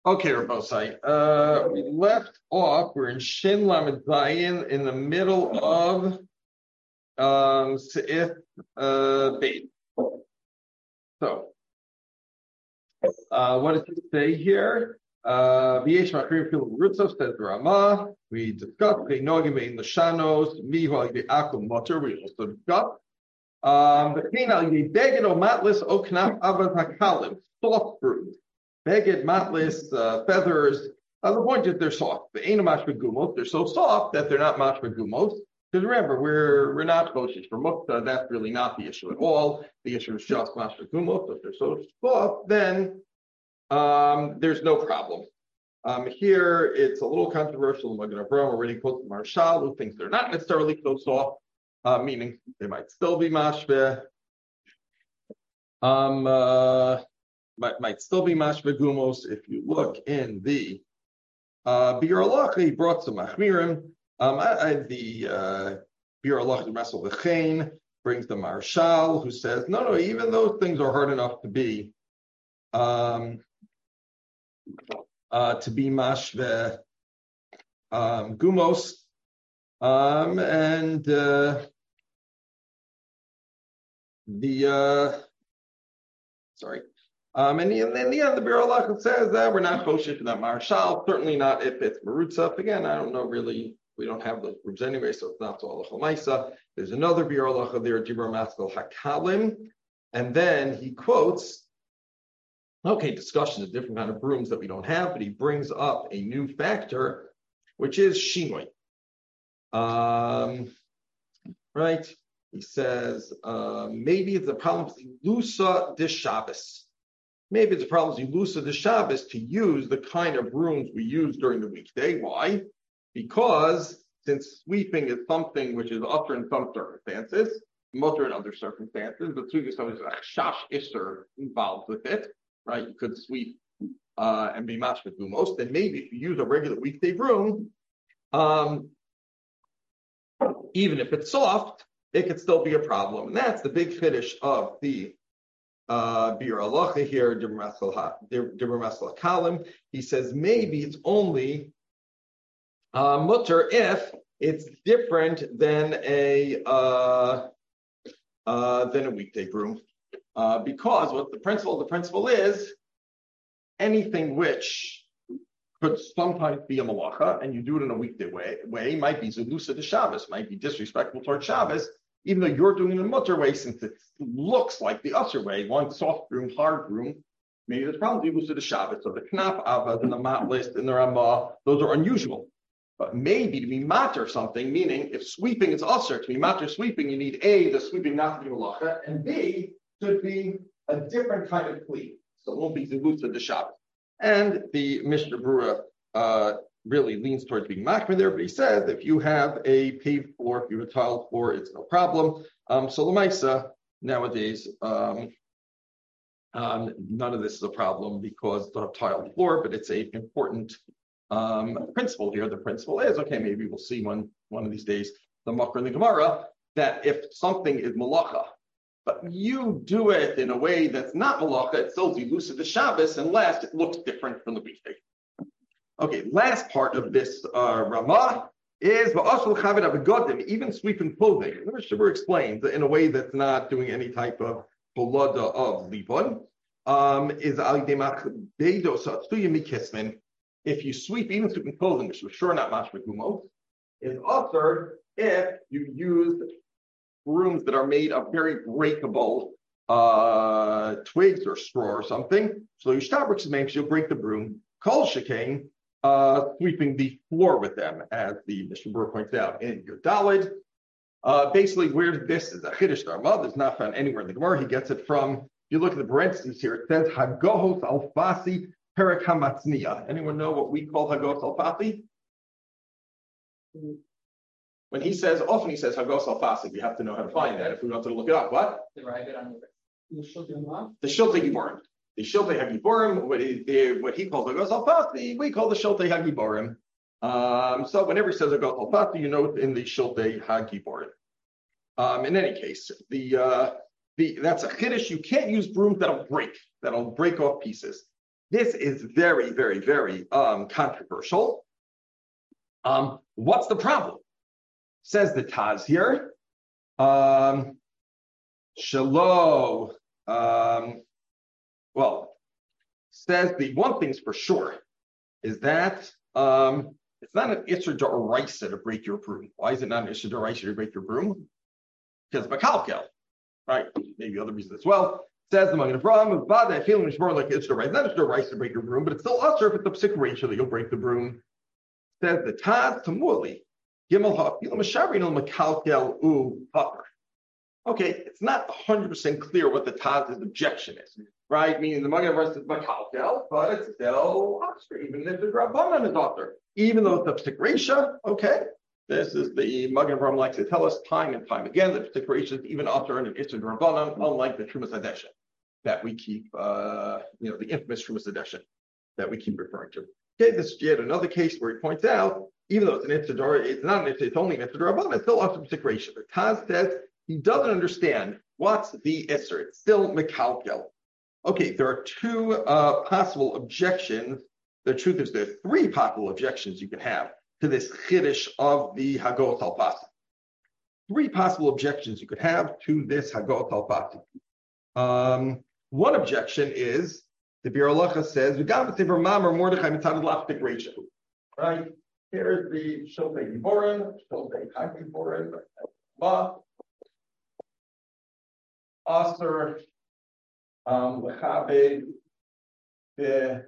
Okay, Rabosai. We left off. We're in Shin Lamed Zayin in the middle of Seif Beit. So, what does it say here? V'yesh machrim fil rutzos says the Ramah. We discussed Nogim in the Shanos Mihu Akum Motor. We also discussed the Kena Beged o Matlis o Knaf Avad Hakalim soft fruit. Beged, matlis, feathers. The point is they're soft. The ain't mashma gumos. They're so soft that they're not mashma gumos. Because remember, we're not koshish for mukta. That's really not the issue at all. The issue is just mashma gumos. If they're so soft, then there's no problem. Here it's a little controversial. Magen Avraham already quotes Marshal, who thinks they're not necessarily so soft, meaning they might still be mashma. Might still be mashma gumos. If you look in the Biur Halacha, he brought some machmirim. The Biur Halacha Masel V'chein brings the Marshal, who says no, even those things are hard enough to be mashve gumos, and sorry. And in the end, the Biur Halacha says that we're not kosher for that marshal. Certainly not if it's marutza. Again, I don't know really. We don't have those groups anyway, so it's not all Maisa. There's another Biur Halacha there, Dibur Maskal Hakalim, and then he quotes. Okay, discussion of different kind of brooms that we don't have, but he brings up a new factor, which is shinoi. Right? He says maybe it's a problem with lusa de Shabbos. Maybe it's a problem with lusa de Shabbos to use the kind of brooms we use during the weekday. Why? Because since sweeping is something which is usher in some circumstances, mutter in other circumstances, but sweeping is something like shash isser involved with it, right? You could sweep and be mashma gumos. Then maybe if you use a regular weekday broom, even if it's soft, it could still be a problem. And that's the big finish of the Biur Halacha here, Dibur Maskal Hakalim. He says maybe it's only mutter if it's different than a weekday broom, because what the principle is anything which could sometimes be a malacha and you do it in a weekday way might be zelusa de Shabbos, might be disrespectful towards Shabbos, even though you're doing it in a mutter way, since it looks like the usher way, one soft broom, hard broom. Maybe there's probably zelusa de Shabbos. So the knaf avad and the mat list and the Ramah, those are unusual. But maybe to be matter something, meaning if sweeping is usher, to be matter sweeping, you need A, the sweeping not to be malacha, and B, should be a different kind of clean. So it won't be zelusa de Shabbos. And the Mishnah Berurah really leans towards being machmir there, but he says if you have a paved floor, if you have a tiled floor, it's no problem. So l'maisa nowadays, none of this is a problem because it's a tiled floor, but it's an important principle here. The principle is, okay, maybe we'll see one of these days, the Makar and the Gemara, that if something is malacha, but you do it in a way that's not malacha, it's still zelusa de Shabbos, unless it looks different from the weekday. Okay, last part of this Ramah is even sweeping clothing. The Mishnah explains in a way that's not doing any type of polada of libon. Is if you sweep even sweeping clothing, which was sure not mashma gumos, is ushered if you use brooms that are made of very breakable twigs or straw or something. So you stop you'll break the broom. Kol shekain, sweeping the floor with them, as the Mishnah Berurah points out in your Daled. Basically, where this is a Chiddush Ramah, it's not found anywhere in the Gemara. He gets it from, if you look at the parentheses here, it says Hagohos Alfasi Perek Hamatzniya. Anyone know what we call Hagohos Alfasi? When he says, often he says Hagos Alfasi, we have to know how to find that if we want to look it up. What? The Shiltei Giborim. The Shiltei HaGiborim, what he calls Hagos Alfasi, we call the Shiltei HaGiborim. So whenever he says Hagos Alfasi, you know it's in the Shiltei HaGiborim. In any case, that's a chiddush. You can't use brooms that'll break off pieces. This is very, very, very controversial. What's the problem? Says the Taz here. Shalom. Says the one thing's for sure is that it's not an Isser D'Oraisa to break your broom. Why is it not an Isser D'Oraisa to break your broom? Because Bakalkel, right? Maybe other reasons as well. Says the Magen Avraham, I feel it's more like Isser D'Oraisa. Not Isser D'Oraisa to break your broom, but it's still usher if it's a psik ratio that you'll break the broom. Says the Taz Tamuli. Gimel ha'afilu mashavrin makalkel u paper. Okay, it's not 100% clear what the Taz's objection is, right? Meaning the Magen Avraham says makalkel, but it's still usher, even if the Rabbanan is author. Even though it's a psik ratio, okay, this is the Magen Avraham likes to tell us time and time again that psik ratio is even usher in an Isser Rabbanan, unlike the Trumas Hadeshin that we keep, the infamous Trumas Hadeshin that we keep referring to. Okay, this is yet another case where he points out, even though it's an Isser, it's not an Isser, it's only an Isser Rabbanan, it's still usher psik ratio. The Taz says he doesn't understand what's the Isser. It's still Mekalkel. Okay, there are two possible objections. The truth is there are three possible objections you can have to this Chiddush of the Hagot al-Pasi. Three possible objections you could have to this Hagot al-Pasi. One objection is the Bir Halacha says, right? Here's the Shiltei Giborim, Shiltei Giborim, Aser Lechabed the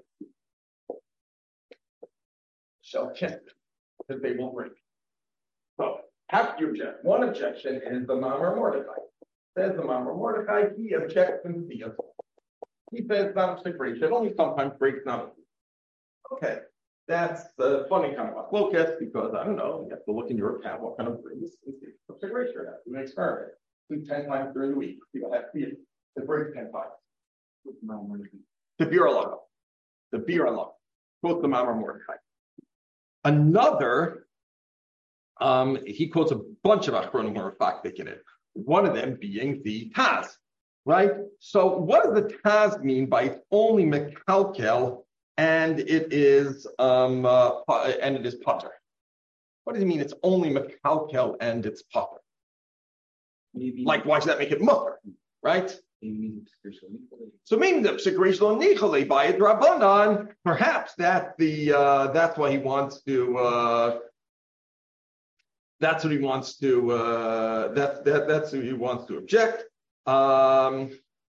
Shelkin that they will bring. So, how do you object? One objection is the Mamar Mordechai. Says the Mamar Mordechai, he objects in theism. He says not a psik it only sometimes breaks not. Okay, that's a funny kind of focus because I don't know, you have to look in your account what kind of brings and see if it's a psik ratio or not. Do an experiment. Do 10 times during the week. People have to break 10 times. The Bir Halacha. The Bir Halacha. Quote the Mamar Mordechai. Another, he quotes a bunch of Achronim who are faktik in it. One of them being the Taz, right? So what does the Taz mean by it's only Mekalkel and it is putter? What does he mean? It's only Mekalkel and it's putter. Like, why does that make it mutter, right? So maybe the psik nichale by it Rabbanan. Perhaps that's why he wants to. That's what he wants to. That's what he wants to object. That's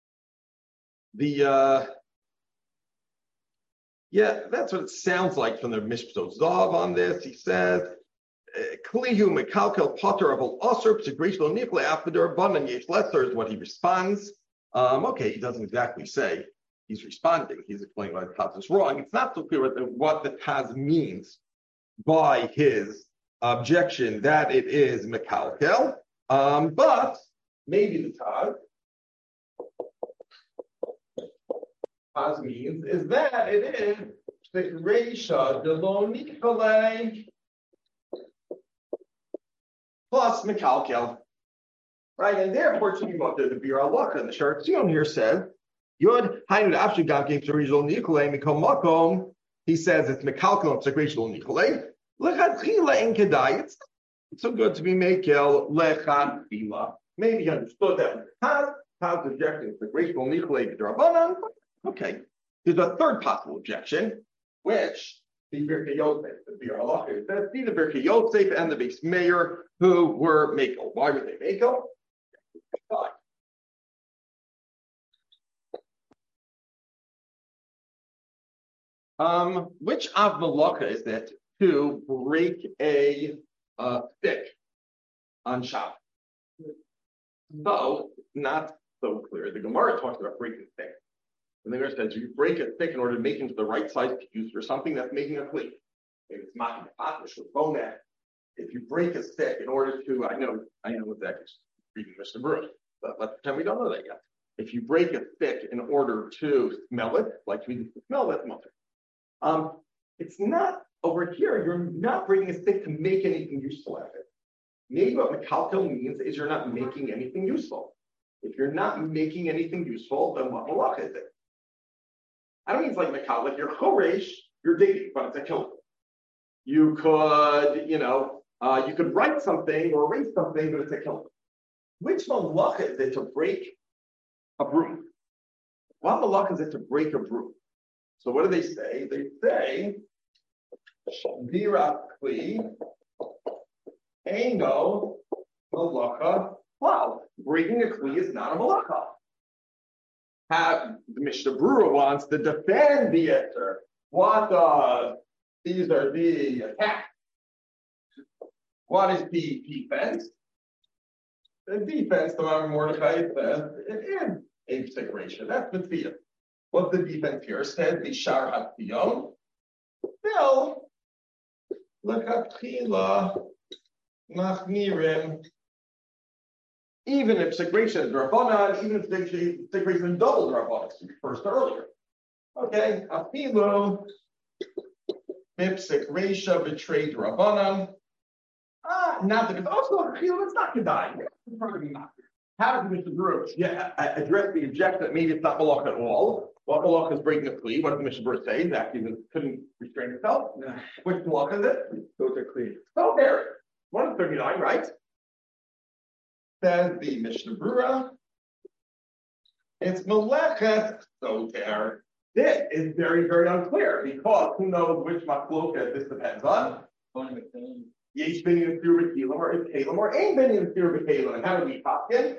what it sounds like from the Mishpot Zav on this. He says. Klihu mekalkel potter of al aser psik lo nichale after Rabbanan yesh lesser is what he responds. Okay, he doesn't exactly say he's responding. He's explaining why the Taz is wrong. It's not so clear what the Taz means by his objection that it is mekalkel. But maybe the Taz means is that it is the Reisha de lo nichale plus mekalkel. Right, and therefore, talking about the Bir Halacha and the Shar Tzion here said, Yod Hainu Afshu Gam Kim Tzarishol Nichole Mikom Makom. He says it's Mekalkel and Tzarishol Nichole. Lechatchila in Kedai. It's so good to be Mekel Lechatchila. Maybe he understood that with the Taz objecting Tzarishol Nichole B'Drabanan. Okay, there's a third possible objection, which the Birkei Yosef, the Bir Halacha says, see the Birkei Yosef and the Beis Meir who were Mekel. Why were they Mekel? Which av malacha is it to break a stick on Shabbat? So, not so clear. The Gemara talks about breaking a stick. And the Gemara says you break a stick in order to make it into the right size to use for something that's making a cleat. Maybe it's making a patish or bone. If you break a stick in order to, I know exactly reading Mr. Bruce, but let's pretend we don't know that yet. If you break a stick in order to smell it, like we smell that mutter, it's not over here. You're not breaking a stick to make anything useful out of it. Maybe what mekalkel means is you're not making anything useful. If you're not making anything useful, then what malach is it? I don't mean it's like Makal, like you're Choresh, you're digging, but it's a killer. You could, you could write something or erase something, but it's a killer. Which malacha is it to break a broom? What malacha is it to break a broom? So what do they say? They say, Shavira Kli, Eino malacha. Wow, breaking a Kli is not a malacha. The Mishnah Berurah wants to defend the answer. These are the attacks. What is the defense? The defense, the Rabbi Mordechai says, it is a separation. That's the fear. What's the defense here? Says the Shar HaTzion. Still, L'chatchila Machmirim. Even if separation is Rabbanan, even if separation is double Rabbanan, as we referred earlier. Okay, Afilu, Mipsik Reisha betrayed Rabbanan. Not that it's also it's not Kedai. It's probably not. How does Mr. Berurah address the objection that maybe it's not Malach at all? What Malach is breaking a Kli? What does Mr. Berurah say? That he couldn't restrain himself. Yeah. Which Malach is it? So it's a Kli. So there. 139, right? Says the Mishnah Berurah. It's Melechet Soter. This is very, very unclear because who knows which machloket this depends on? Yesh Binyan Sir B'Kelim or is Kalim or ain't Binyan Sir B'Kelim. And how do we talk in?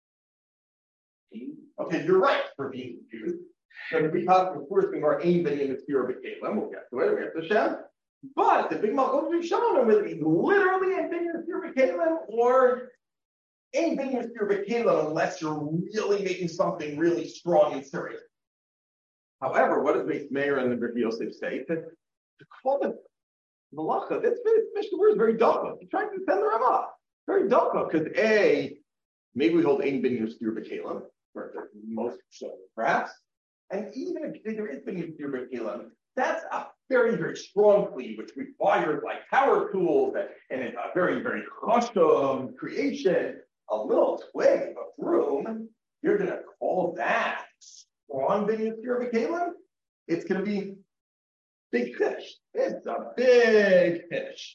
Okay, you're right for being confused. So if we talk the first thing or ain't Binyan Sir B'Kelim, we'll get to it. We have to Shem. But the big machloket we've shown them whether it's literally ain't Binyan Sir B'Kelim or ain't Binyan Sir B'Kelim unless you're really making something really strong and serious. However, what does Meir and the Rabbi Yosef say? To call it Malacha, this Mishnah Berurah is very dukkha. He's trying to defend the Ramah. Very dukkha, because maybe we hold Ein Binyan Sir B'Kelim, or most so, perhaps. And even if there is Binyan Sir B'Kelim, that's a very, very strong plea, which requires like power tools and a very, very custom creation. A little twig, a broom, you're going to call that strong Binyan Sir B'Kelim? It's going to be big fish. It's a big fish.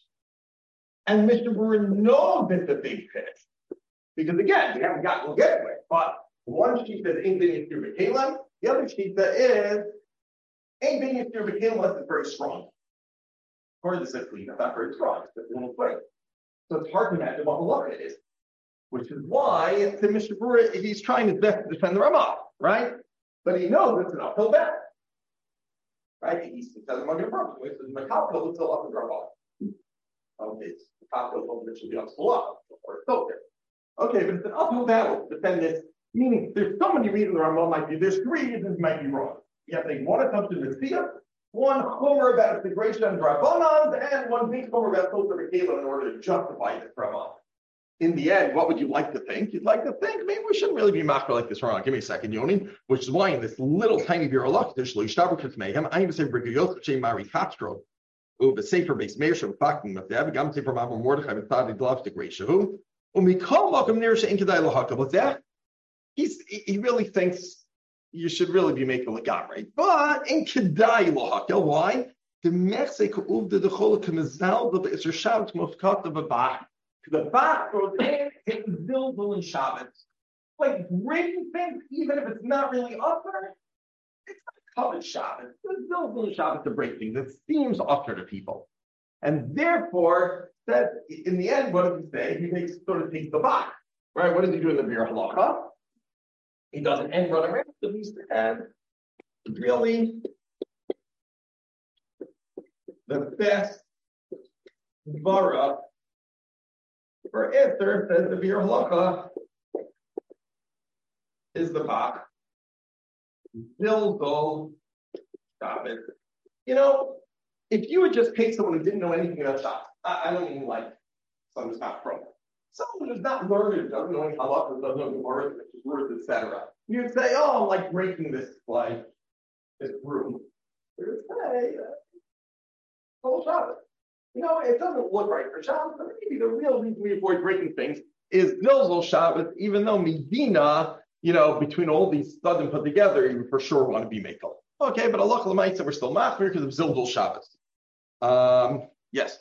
And Mr. Berurah knows it's a big fish. Because again, we'll get to it. But one sheet says ain't Binyan Sir B'Kelim, the other sheet that is ain't Binyan Sir B'Kelim unless it's very strong. According to this clean, it's not very strong, it's a little twig. So it's hard to imagine what malacha it is. Which is why to Mr. Berurah, he's trying his best to defend the Ramah, right? But he knows it's an uphill battle. Right? He says, I'm not going to problem. He says, Makal is still up in Ramah. Okay, it's Makal that should be on Salah, or it's there. Okay, but it's an uphill battle to defend this. Meaning, there's so many reasons the Ramah might be. There's three reasons might be wrong. You have to take one assumption to Tzia, one chomer about the integration of Rabbanans, and one big chomer about Soter B'Kelim in order to justify this Ramah. In the end, what would you like to think? You'd like to think maybe we shouldn't really be machmer like this wrong. Give me a second, Yoni. Which is why in this little tiny Biur Halakha, there's Shloishtaber Mayhem. I'm going to say Rabbi Yosef Shei Mari Katro. The Sefer Beis Meir Shem Faktim with Deb. Gam Sefer Mavor Mordechai with Tadi Dlav the Greishahu. Umikol Makam Nir Shein Kedai Lahaka. What's that? He really thinks you should really be making a legam, right? But in Kedai Lahaka, why? The Mechse Ku'uv the Dechol Kemezal the Be'eser Shabbat Mofkat of a Bach. The Bach goes in, it's Zilzul and Shabbat. Like breaking things, even if it's not really upper, it's not covered Shabbat. It's Zilzul and Shabbat to break things. It seems upper to people. And therefore, that in the end, what does he say? He takes the Bach. Right? What does he do in the Biur Halakha? He doesn't end run around, so he's and really the best Vara for answer says the Biur Halakha is the Bach. Zilzul Shabbat. If you would just take someone who didn't know anything about Shabbat, I don't mean like someone who's not from someone who's not learned, doesn't know any halakha, doesn't know words, etc. You'd say, oh, I'm like breaking this room. You'd say, whole Shabbat. It doesn't look right for Shabbat, but maybe the real reason we avoid breaking things is Zilzul Shabbat, even though Medina, between all these studim put together, you for sure want to be Mekel. Okay, but Allah Lamaitza, we're still machmir because of Zilzul Shabbos. Yes.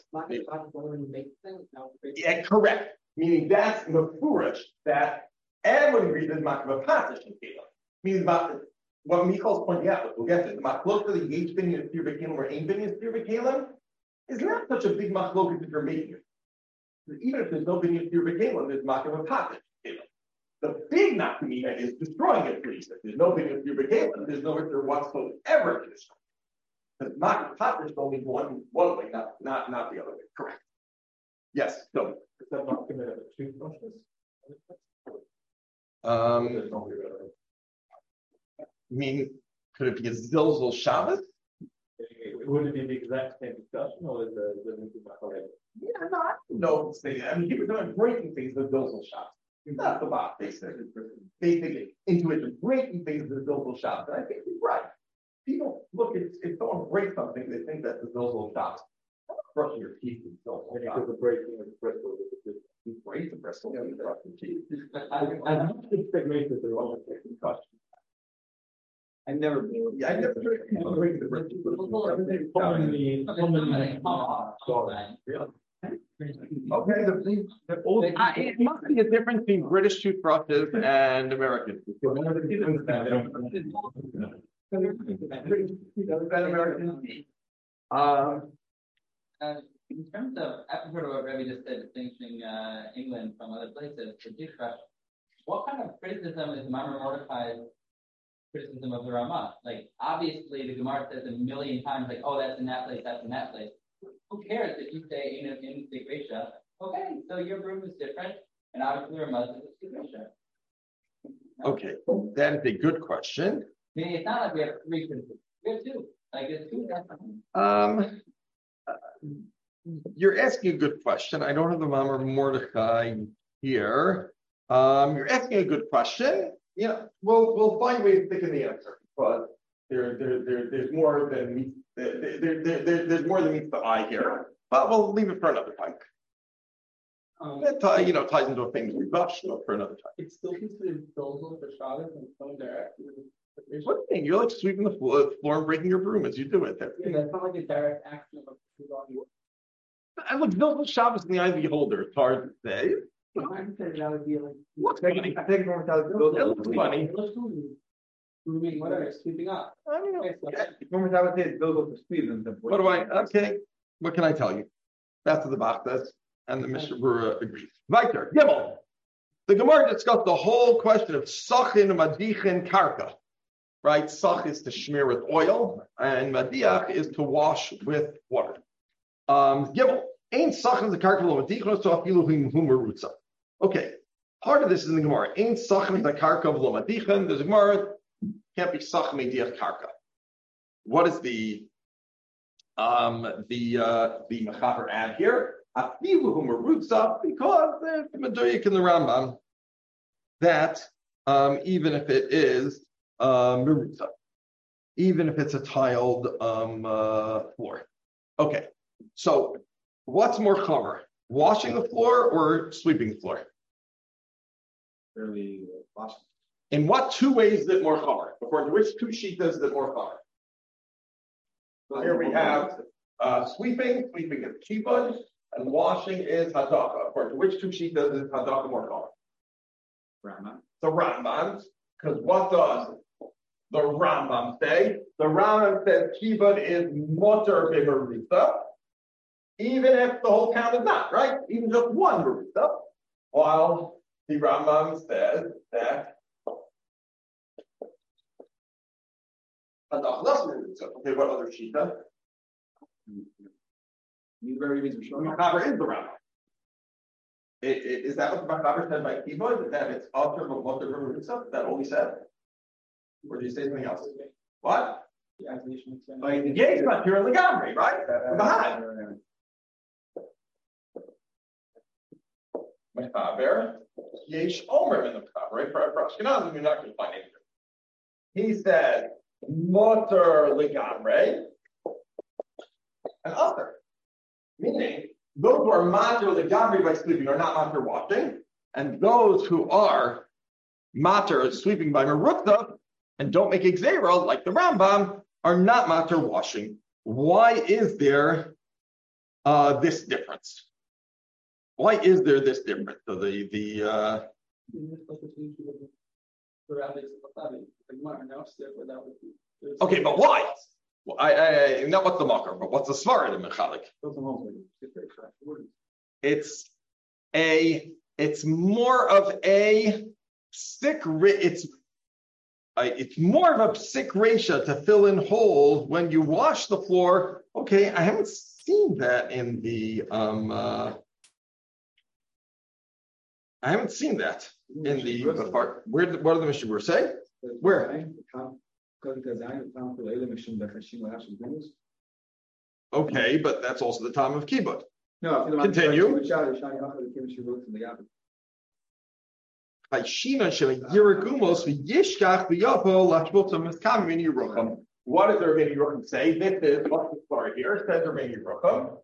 Yeah, correct. Meaning that's mefurish that everyone agrees is machmir patish in Kalim. Means what Michal's pointing out, we'll get to the machlok for the Yesh Binyan of Tir B'Kalim or Ein Binyan of Tir B'Kalim is not such a big machlok if you're making it. Even if there's no Binyan of Tir B'Kalim, there's machmir patish in Kalim. The big nafkamina is destroying it, please. If there's no Binyan of Tir B'Kalim, there's no if there whatsoever to destroy. Because machmir patish is only one way, not the other way. Correct. Yes. So. Is that nafkamina of two brushes? I mean, could it be a Zilzul Shabbos? Would it be the exact same discussion, or is the yeah, no, I mean, people are breaking things with Zilzul Shabbos. That's the box, basically. Intuition, breaking things with Zilzul Shabbos. And I think he's right. People look, if someone breaks something, they think that's the Zilzul Shabbos. Brushing your teeth is Zilzul Shabbos. The breaking of the bristle. You break the bristle, you brush your teeth. I don't think that makes it the wrong question. I never heard of breaking the bristle. Okay, it must be a difference between British toothbrushes and American. In terms of, I've heard of what Rebbe just said, distinguishing England from other places for toothbrush. What kind of criticism is Maimar Mordechai's criticism of the Ramah? Like, obviously, the Gemara says a million times, like, oh, that's in that place, that's in that place. Who cares if you say in the Gresha? Okay, so your broom is different, and obviously the Ramah is the Gresha. Okay, that is a good question. I mean, it's not like we have three criticisms. We have two. Like, it's two different. You're asking a good question. I don't have the Maimar Mordechai here. You're asking a good question. You know, we'll find ways to think of the answer, but there's more than meets there's more than meets the eye here. But we'll leave it for another time. That ties into a famous rebush for another time. It's still considered Zilzul for Shabbos and so direct. What do you mean? You're like sweeping the floor and breaking your broom as you do it there. Yeah, that's not like a direct action of I look, Zilzul Shabbos in the eye of the beholder. It's hard to say. I said that would be like. What's funny? I think it looks funny. It looks grooming, whatever, sweeping up. I don't know. Normally I would say it's Zilzul for sweep. What do I? Okay. What can I tell you? That's what the Bach says, and the Mishnah Berurah agrees. Weiter, Gimel. The Gemara discussed the whole question of sachin, madichin, karka. Right? Sach is to smear with oil, and madiach is to wash with water. Gimel. Ain sachin the karka lo madichin so afilu humerutza. Okay. Part of this is in the Gemara. Ain sachin the karka lo madichin. There's a Gemara. Can't be sachin mediach karka. What is the Mechaber add here? Afilu humerutza, because there's the Medoyik in the Rambam that even if it is merutza, even if it's a tiled floor. Okay, so what's more chamer, washing the floor or sweeping the floor? Fairly washing. In what two ways is it more chamer? According to which two shitas is it more chamer? So here we have sweeping is kibud, and washing is hadaka. According to which two shitas is hadaka more chamer? Rambam. The Rambam, because what does the Rambam say? The Rambam says kibud is mutter b'merutza, even if the whole count is not, right? Even just one merutza, while the Rambam says that hadaka less merutza. Okay, what other shita? Mechaber is the Rambam. Is that what the Mechaber said by kibud? That it's after mutter b'merutza? Is that all he said? Or do you say something else? What? Like the gate's not here in the Gamri, right? Behind. Mechaber, Yesh Omer in the Mechaber, right? For Ashkenazim, you're not going to find anything. He said, Motor Legamre, and other. Meaning, those who are Mater Legamre by sleeping are not Mater washing, and those who are Mater sweeping by Merutza, and don't make Xera like the Rambam, are not matter washing. Why is there this difference? Why is there this difference? So okay, but why? Well, I not what's the makar, but what's the svara in mechalik? It's more of a sick. It's more of a sick ratio to fill in holes when you wash the floor. Okay, I haven't seen that in the I haven't seen that in the part. What do the Mishnah say? Where? Okay, but that's also the time of kibbut. No, continue. What does the Rebbeinu Yerucham say? This is what's the story here. It says the Rebbeinu Yerucham.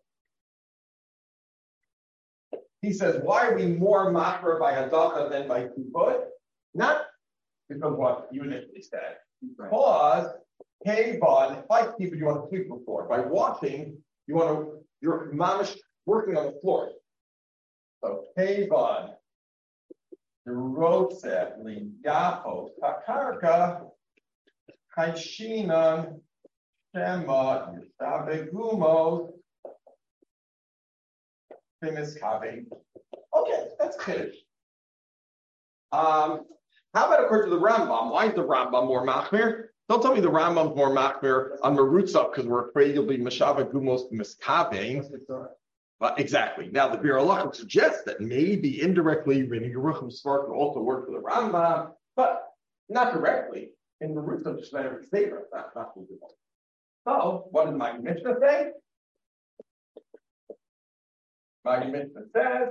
He says, why are we more machra by hadacha than by kibbut? Not because what you initially said. Because Kevon, by kibbut you want to sweep the floor. By washing, you're mamish working on the floor. So Kevon, the Rosef, Liyapos, Takarka, Kaishinan, Shema, Yisabegumos, Fimiskaving. Okay, that's Kiddush. How about according to the Rambam? Why is the Rambam more machmir? Don't tell me the Rambam's more machmir on Merutza because we're afraid you'll be Meshava Gumos Miskaving. But exactly. Now the Bir Alachim suggests that maybe indirectly Rebbeinu Yerucham Svar could also work for the Rambam, but not directly. In the roots of the Shemana Sefer, that's not what we want. So, what did my Mishnah say? My Mishnah says,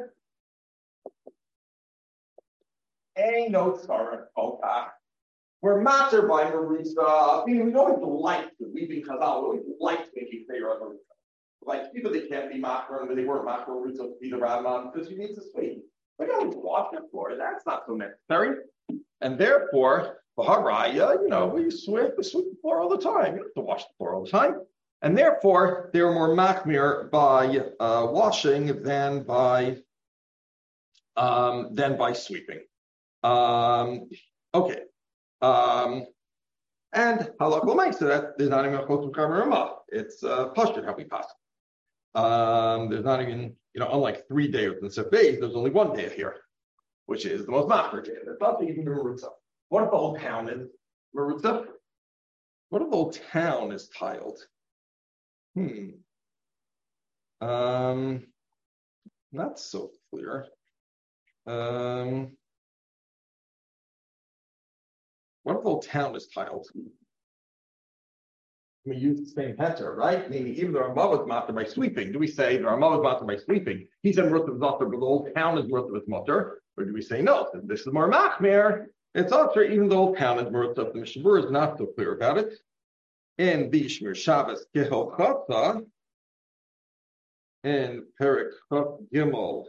ain't no tzara kota. We're master by Marusa. I mean, we always like to, we being Chazal, we always like making favor of Marusa. Like, people that can't be makron, but they weren't makron Marusa to be the Rambam, because you need to sweep. But you always wash the floor, that's not so necessary. And therefore, Haraya, we sweep the floor all the time. You don't have to wash the floor all the time. And therefore, they were more machmir by washing than by sweeping. Okay. And halakha l'maisa, so that there's not even a chotu kamerama. It's pashut how we pass. There's not even, unlike 3 days in Sefez, there's only 1 day here, which is the most machmir day. That's not even the Merutza. What if the whole town is Merutza? What if the whole town is tiled? Not so clear. What if the whole town is tiled? We use the same heter, right? Meaning even the Rambam was matter by sweeping. Do we say the Rambam was matter by sweeping? He said Merutza is matter, but the whole town is Merutza with matter. Or do we say no? This is more machmir. It's also even the whole town is Merutza. The Mishnah is not so clear about it. In the Shmir Shabbos Gehel Chotza, in Perek Chot Gimel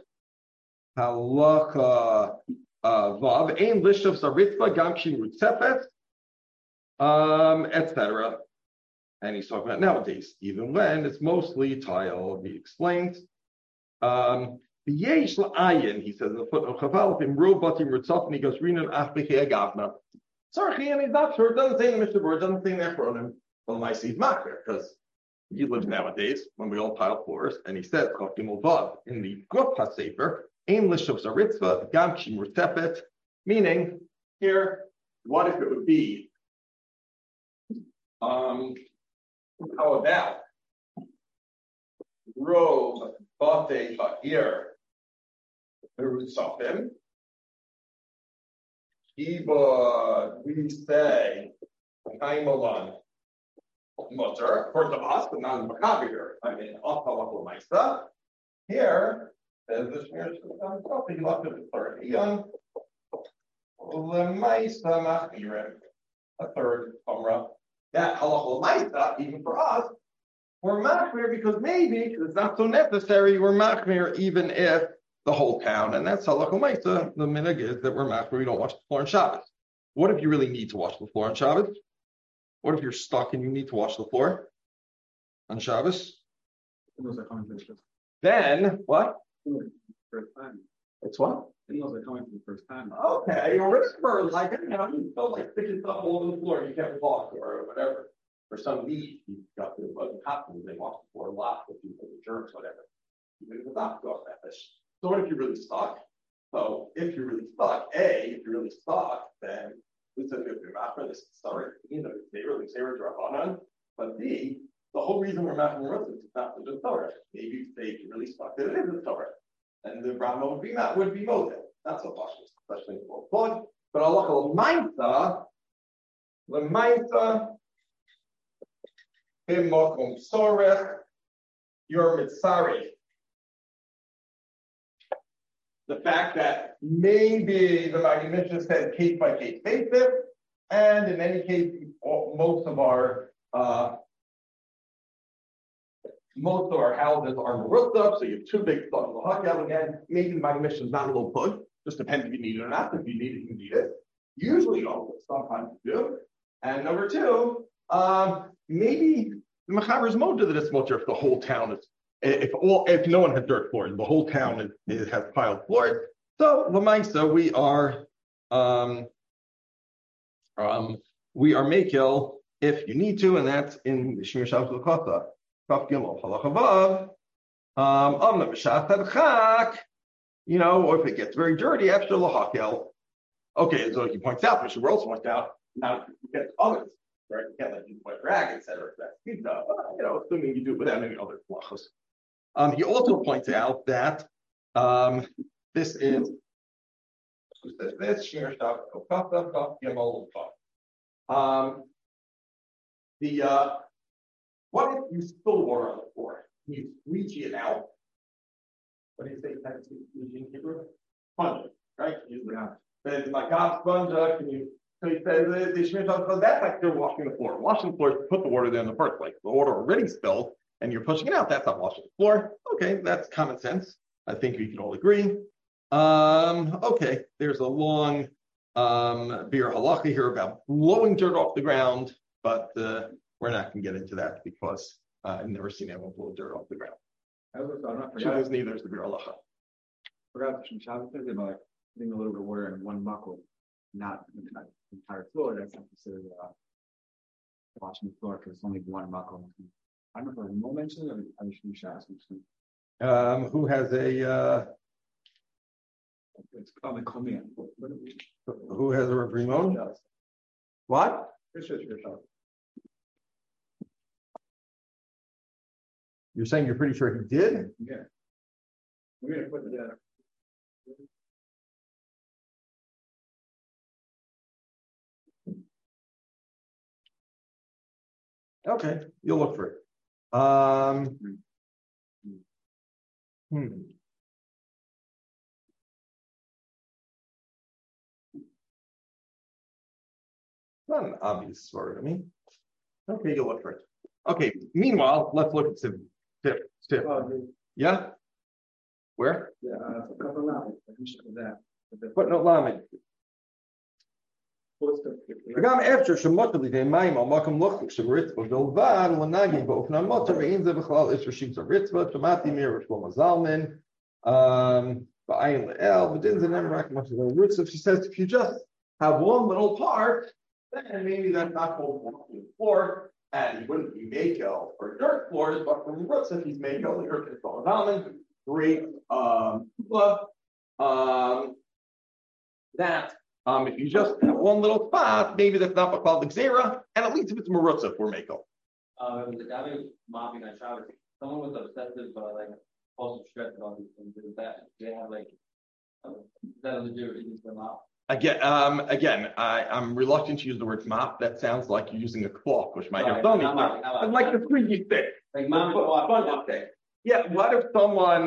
Halacha Vav, Ein Lishav Saritzva Gam Shim Rutzefet, etc. And he's talking about nowadays, even when it's mostly tile. He explains. Yesh la'ayin, he says in the footnote, Chaval im robatim Rutzaf, and he goes Rinan Achbechei Agavna. Sorry, and he's not sure. It doesn't say in the Mishnah, it doesn't say in the Achronim. Well, my seed makir, because he lives nowadays when we all tile floors, and he says in the Guf HaSefer, Ein Lishav Zaritzva Gam Kshim Rutefet, meaning here, what if it would be? How about Rov Bate Ha'ir Rutzafim? We say Kaimalan. Mutter, of course, of us, but not in the Maccabi here. I mean, Alpha Maisa. Here, says the Shmir Shulchan, he left it at 30. Lemaisa Machirim, a third Umrah. That Halachah Maisa, even for us, we're Machmir because it's not so necessary, we're Machmir even if the whole town, and that's Halachah Maisa, the minhag is that we're Machmir, we don't wash the floor on Shabbos. What if you really need to wash the floor on Shabbos? What if you're stuck and you need to wash the floor on Shabbos? Those are coming for the first Then what? time. It's what? Those are coming for the first time. Okay, or whatever, like, you feel like sticking stuff all over the floor, you can't walk or whatever. For some need, you've got the hospitals, they walk the floor a lot with people, the germs, whatever. Even if it's not go that fish. So what if you're really stuck? So if you're really stuck, if you're really stuck, then we said if you're not for this start, they really say we're drabanan. But B, the whole reason we're not from Rosas is not for the Torah. Maybe you say if you're really stuck, then it is the Torah. And the Brahma would be Moses. That's what Pashas, especially for plug. But Allah Lemaisa, Himokum Sorech, your Mitzari. The fact that maybe the Maggid Mishnah said case by case basis, and in any case, most of our houses are roofed up, so you have two big stuff in the hot again. Maybe the Maggid Mishnah is not a little pug. Just depends if you need it or not. If you need it, you need it. Usually you don't, but sometimes you do. And number two, maybe the Mechaber is molded that it's mutter if the whole town is, if no one has dirt floors, the whole town has piled floors. So Lamaisa, we are makil if you need to, and that's in the Shemir Shabbos L'Chata. Kaf Gimel Halachavav. Amna B'Shas Hadchak. Or if it gets very dirty after Lahakel. Okay, so he points out, Mr. World points out, now you get others, right? You can't let you put drag, etc. Assuming you do it without any other flachos. He also points out that this is Shemir Shabbos L'Chata, Kaf Gimel L'Chata. What if you spill water on the floor? Can you squeegee it out? What do you say? Squeegee in Hebrew? Sponge, right? But it's like God sponge. Can you? So he says the Shemir Shabbos. That's like they're washing the floor. Washing the floor is to put the water there in the first place. The water already spilled, and you're pushing it out. That's not washing the floor. Okay, that's common sense. I think we can all agree. Okay, there's a long beer halacha here about blowing dirt off the ground, but we're not going to get into that because I've never seen anyone blow dirt off the ground. Neither is the beer halacha. Forgot the Shabbos says about putting a little bit of water in one buckle, not the entire floor. That's not considered washing the floor because it's only one buckle. I don't know if Mo mentioned it or I should Shabbos mentioned. Who has a? It's called a Komian. Who has a Rimon? What? You're saying you're pretty sure he did? Yeah. We're going to put it together. Okay, you'll look for it. Not an obvious word, I mean. Okay, you'll look for it. Okay, meanwhile, let's look at Sif. Yeah? Where? Yeah, a couple of lines. I can show that. But no lamed. וגם אפשר שמוטל לידי מים על מקום לוחק שברצפה בלבד ולנגן באופן המוטר ואין זה בכלל אפשר שיבצע רצפה שמעתי מרשלמה זלמן בעין לאל ודין זה נאמר רק מה שזה roots. She says if you just have one little part then maybe that's not called walking the floor and he wouldn't be makel for dirt floors but from roots if he's makel the earth is zalman great that if you just have one little spot, maybe that's not called the Xera, and at least if it's Marutza for Mako. The guy mopping on Shabbos, someone was obsessive, like, also stressed about these things. Is that they have, like, that legit reasons for mop? Again, I'm reluctant to use the word mop. That sounds like you're using a cloth, which might have done it. Like the squeaky stick. Like mop stick. Yeah, what if someone,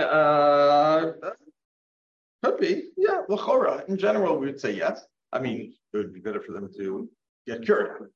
could be, yeah, l'chora. In general, we would say yes. I mean, it would be better for them to get cured.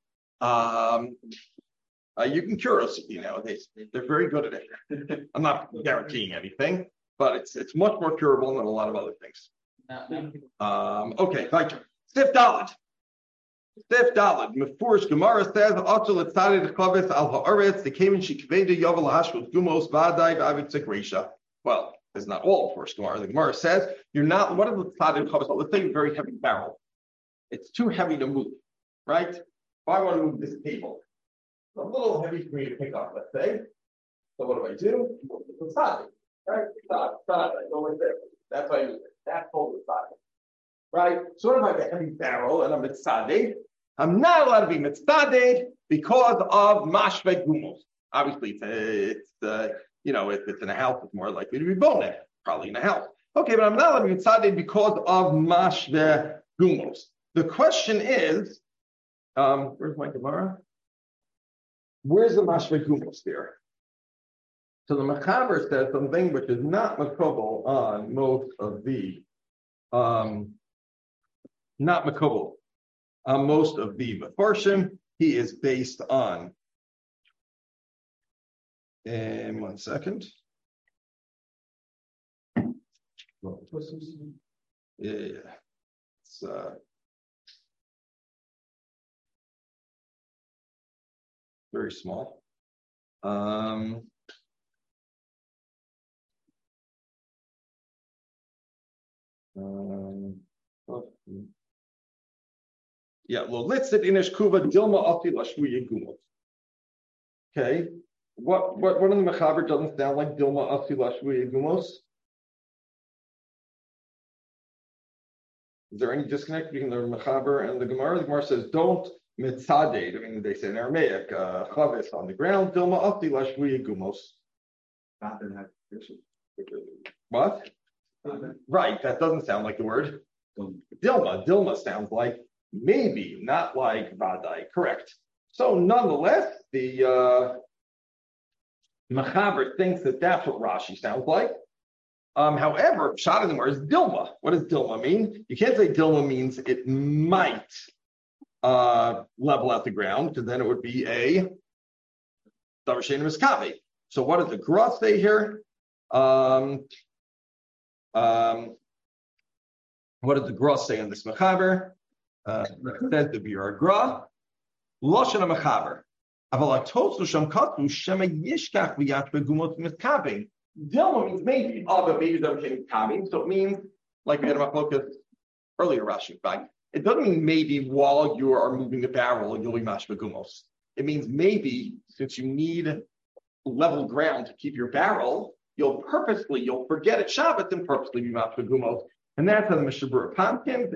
You can cure OCD nowadays. They're very good at it. I'm not guaranteeing anything, but it's much more curable than a lot of other things. Okay, thank you. Sif Dalet. Steph Dalad, Mefurish Gemara says, Achel etzadid chavis al haaretz, the kaven shikveda yovel hashvot gumos vadai v'avitzik reisha. Well, it's not all Mefurish Gemara. The Gemara says, you're not, what is the tzadid chavis? Let's say a very heavy barrel. It's too heavy to move, right? If I want to move this table, it's a little heavy for me to pick up, let's say. So what do? It's tzadid, right? Tzadid, I go like this. That's how I use it. That's called the tzadid. Right? So what if I have a heavy barrel and I'm tzadid? I'm not allowed to be mitzaded because of mashve gumos. Obviously, if it's in a house, it's more likely to be boned, probably in a house. Okay, but I'm not allowed to be mitzaded because of mashve gumos. The question is, where's my Gemara? Where's the mashve gumos there? So the Mechaber says something which is not makobel on most of the, not makobel. Most of the Mefarshim, he is based on. And 1 second. Yeah. It's very small. Yeah, Lolitzit inish kuva dilma ati lashvuye gumos. Okay, what in the Mechaber doesn't sound like dilma ati lashvuye gumos? Is there any disconnect between the Mechaber and the Gemara? The Gemara says don't mitzaded. I mean, they say in Aramaic, chavis on the ground, dilma ati lashvuye gumos. Not in that tradition. What? Right, that doesn't sound like the word. Dilma sounds like maybe, not like vadai. Correct. So nonetheless, the Mechaber thinks that that's what Rashi sounds like. However, Pshat in the Gemara is Dilma. What does Dilma mean? You can't say Dilma means it might level out the ground, because then it would be a Davar Shein Miskavi. So what does the Gra say here? What did the Gra say in this Mechaber? Says the Biur Gra, Lashon Mechaber. Aval atotzu sham katu shema yishkach v'yat begumot miskaving. Dilma means maybe, but maybe Davar Shein Miskaving. So it means, like we had a machlokas earlier, Rashi, right? It doesn't mean maybe while you are moving the barrel you'll be mash begumos. It means maybe since you need level ground to keep your barrel, you'll forget at Shabbat and purposely be mash begumos. And that's how the Mishnah Berurah Pumpkins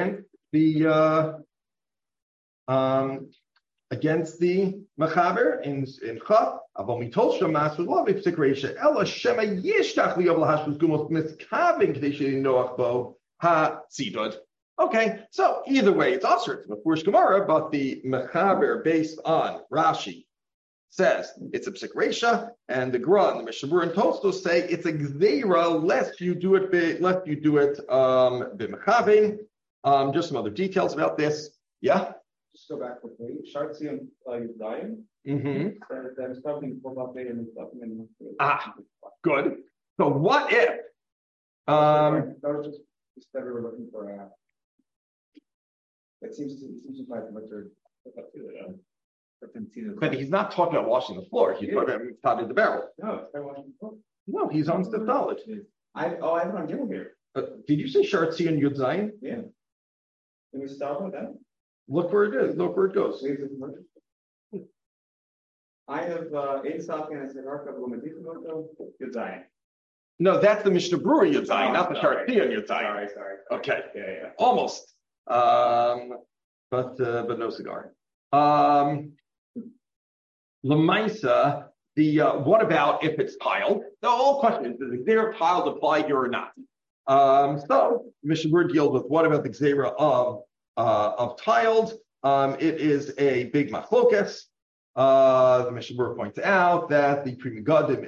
against the Mechaber in Chaf. Avon mitol shamas with love if sekreisha ella shema yishtach liyavla hashvus gumos miskaving k'dei noach bo ha tzidod. Okay, so either way, it's also it's Mefurish Gemara, but the Mechaber based on Rashi says it's a psik reisha, and the Gra and the Mishnah Berurah and Tosfos say it's a gzeira lest you do it b'mechaving. Just some other details about this. Yeah. Just go back quickly. Shartzi and Yudayim. There's something for about beta and stuff. Good. So what if? That was just that we were looking for. It seems like what they're up to. But he's not talking about washing the floor. He's talking about starting the barrel. No, it's by washing the floor. No, he's on Steph Dalet. I have it on Gimel here. Did you say Shartzi and Yud Zayin? Yeah. Can we start with that? Look where it is. Look where it goes. I have Esav and I said Arkav Lumadikoto Yud Zayin. No, that's the Mishnah Berurah Yud Zayin, not the Shartzi and Yud Zayin. Sorry. Okay. Yeah. Almost. But no cigar. Lamaisa, what about if it's tiled? The whole question is there tiled apply here or not? So Mishnah Berurah deals with what about the gzeira of tiled? It is a big machlokas. The Mishnah Berurah points out that the Pri Megadim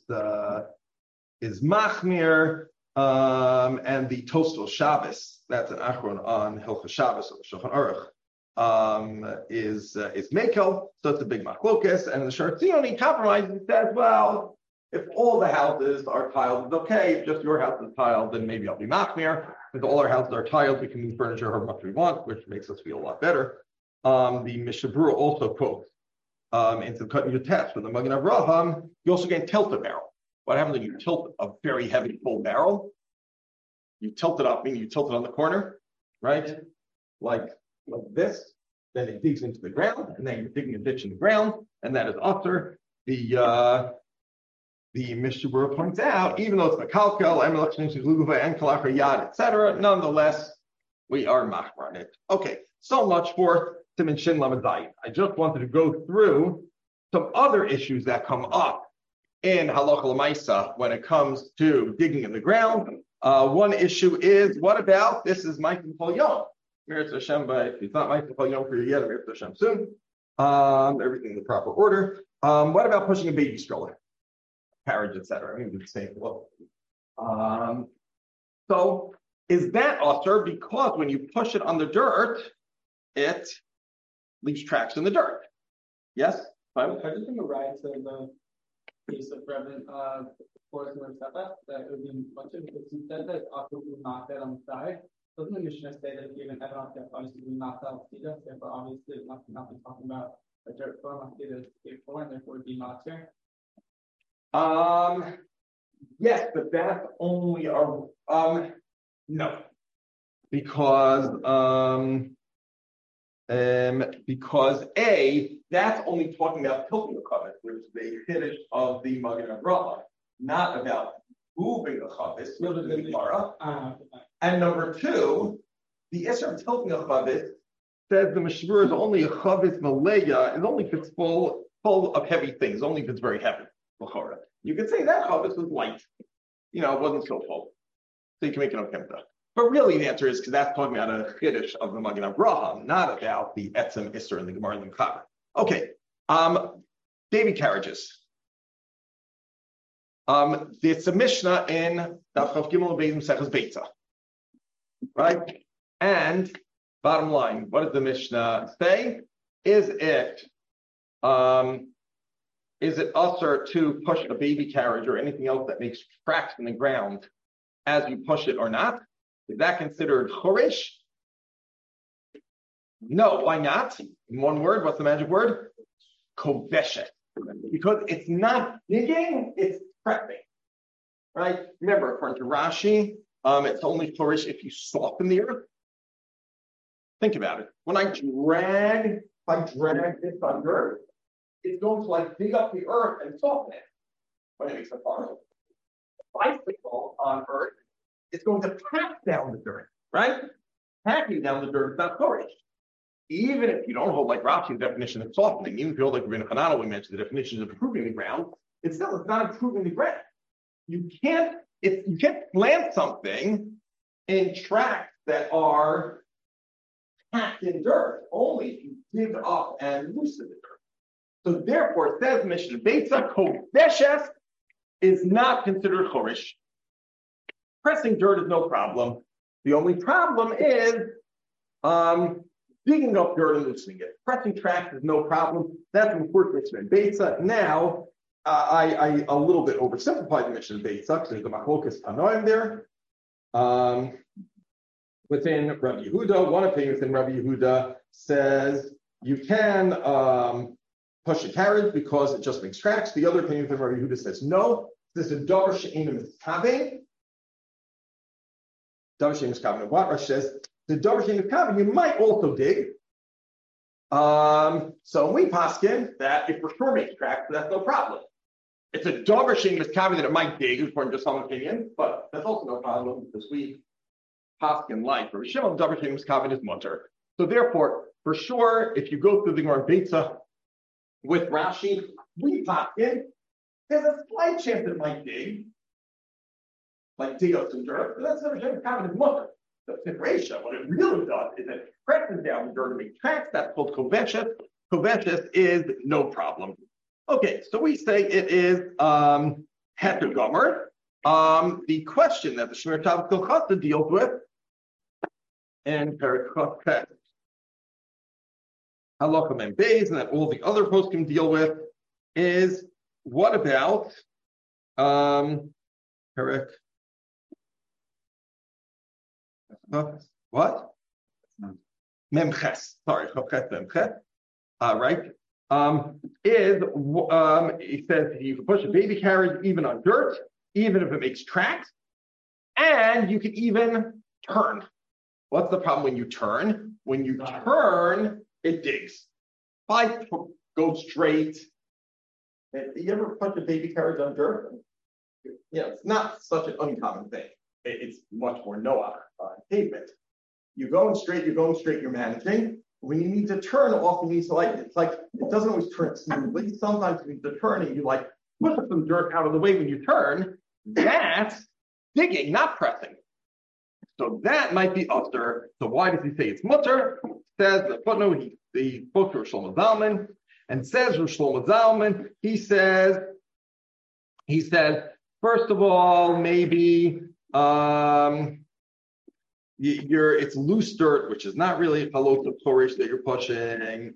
is machmir, and the Tosfos Shabbos, that's an achron on Hilchos Shabbos of the Shulchan Aruch, is mekel, so it's a big machlokas. And the Shartzioni compromises and says, well, if all the houses are tiled, it's okay. If just your house is tiled, then maybe I'll be machmir. If all our houses are tiled, we can move furniture however much we want, which makes us feel a lot better. the Mishabura also quotes into cutting your test for the Magen Avraham, you also can tilt a barrel. What happens when you tilt a very heavy full barrel? You tilt it up, meaning you tilt it on the corner, right? Like this. Then it digs into the ground, and then you're digging a ditch in the ground, and that is usher. The Mishabura points out, even though it's Makalkel, and Kalachar Yad, etc., nonetheless, we are machmar on it. Okay, so much for Siman Shin Lamed Zayin. I just wanted to go through some other issues that come up in Halacha L'Maisa when it comes to digging in the ground. One issue is, what about, this is Ma'aser Kol Yom. Meretz Hashem, but if it's not Ma'aser Kol Yom for you yet, Meretz Hashem soon. Everything in the proper order. What about pushing a baby stroller? Carriage, etc. I mean, the same. Well, so is that usher because when you push it on the dirt, it leaves tracks in the dirt? Yes. I just think a right to the case of Reverend Forrest Mercedes that it would be much of because he said that after we knocked that on the side, doesn't the Mishnah say that even evidence that obviously we knocked out Sida, therefore obviously not talking about a dirt form of Sida before, and therefore it would be matter? Yes, but that's only no, because that's only talking about tilting the chavetz, which is the finish of the Magen Avraham, not about moving the chavetz, moving the Gemara. And number two, the issue of tilting a chavetz says the Mishabura is only a chavetz maleya, and only if it's full of heavy things, only if it's very heavy. You could say that chavetz was light, it wasn't so full, so you can make it okemta. But really, the answer is because that's talking about a chiddush of the Magen Avraham, not about the etzem isser and the Gemara and the Kav. Okay, baby carriages. It's a Mishnah in Daf Chav Gimel Beis Maseches Beitza, right? And bottom line, what does the Mishnah say? Is it usher to push a baby carriage or anything else that makes tracks in the ground as you push it or not? Is that considered chorish? No, why not? In one word, what's the magic word? Koveshet. Because it's not digging, it's prepping. Right? Remember, according to Rashi, it's only chorish if you soften the earth. Think about it. When I drag this under, it's going to dig up the earth and soften it. When it makes a farm. Bicycle on earth, it's going to pack down the dirt, right? Packing down the dirt is not storage. Even if you don't hold like Rashi's definition of softening, even if you hold like Rabbeinu Hananel, we mentioned the definition of improving the ground, it's not improving the ground. You can't plant something in tracks that are packed in dirt, only if you dig up and loosen the dirt. So therefore, it says Mishnah Beitza Koveshes is not considered chorish. Pressing dirt is no problem. The only problem is digging up dirt and loosening it. Pressing tracks is no problem. That's an important Mishnah Beitza. Now, I a little bit oversimplified the Mishnah Beitza because there's a machlokas tanoim there. Within Rabbi Yehuda, one opinion within Rabbi Yehuda says you can push a carriage because it just makes tracks. The other opinion within Rabbi Yehuda says no. This is a davar she'einu miskaveh. Davar she'einu miskaveh. What Rashi says, the davar she'einu miskaveh, you might also dig. So we paskin that it for sure makes tracks, that's no problem. It's a davar she'einu miskaveh that it might dig, according to some opinion, but that's also no problem because we paskin like for Shimon davar she'einu miskaveh is mutter. So therefore, for sure, if you go through the Gemara Beitza with Rashi, we paskin. There's a slight chance that it might dig up some dirt, but that's never shown common in mutter. The Ratio, what it really does is it presses down the dirt and makes tracks. That's called koveshes. Koveshes is no problem. Okay, so we say it is heter gomer. The question that the Shmir Tav Kilchasa deals with and Perikot Pet, Halacha Mem Beis, and that all the other posts can deal with is what about Perik? What? Memches, sorry, Chofches Memches, right? He says you can push a baby carriage even on dirt, even if it makes tracks, and you can even turn. What's the problem when you turn? When you turn, it digs. If I go straight, you ever push a baby carriage on dirt? It's not such an uncommon thing. It's much more Noah pavement. You're going straight, you're managing. When you need to turn, often needs to it doesn't always turn smoothly. Sometimes you need to turn and you push some dirt out of the way when you turn. That's digging, not pressing. So that might be usher. So why does he say it's mutter? Says the footnote, he spoke to Shlomo Zalman and says Shlomo Zalman, he said, first of all, maybe it's loose dirt, which is not really a halot of Toresh that you're pushing.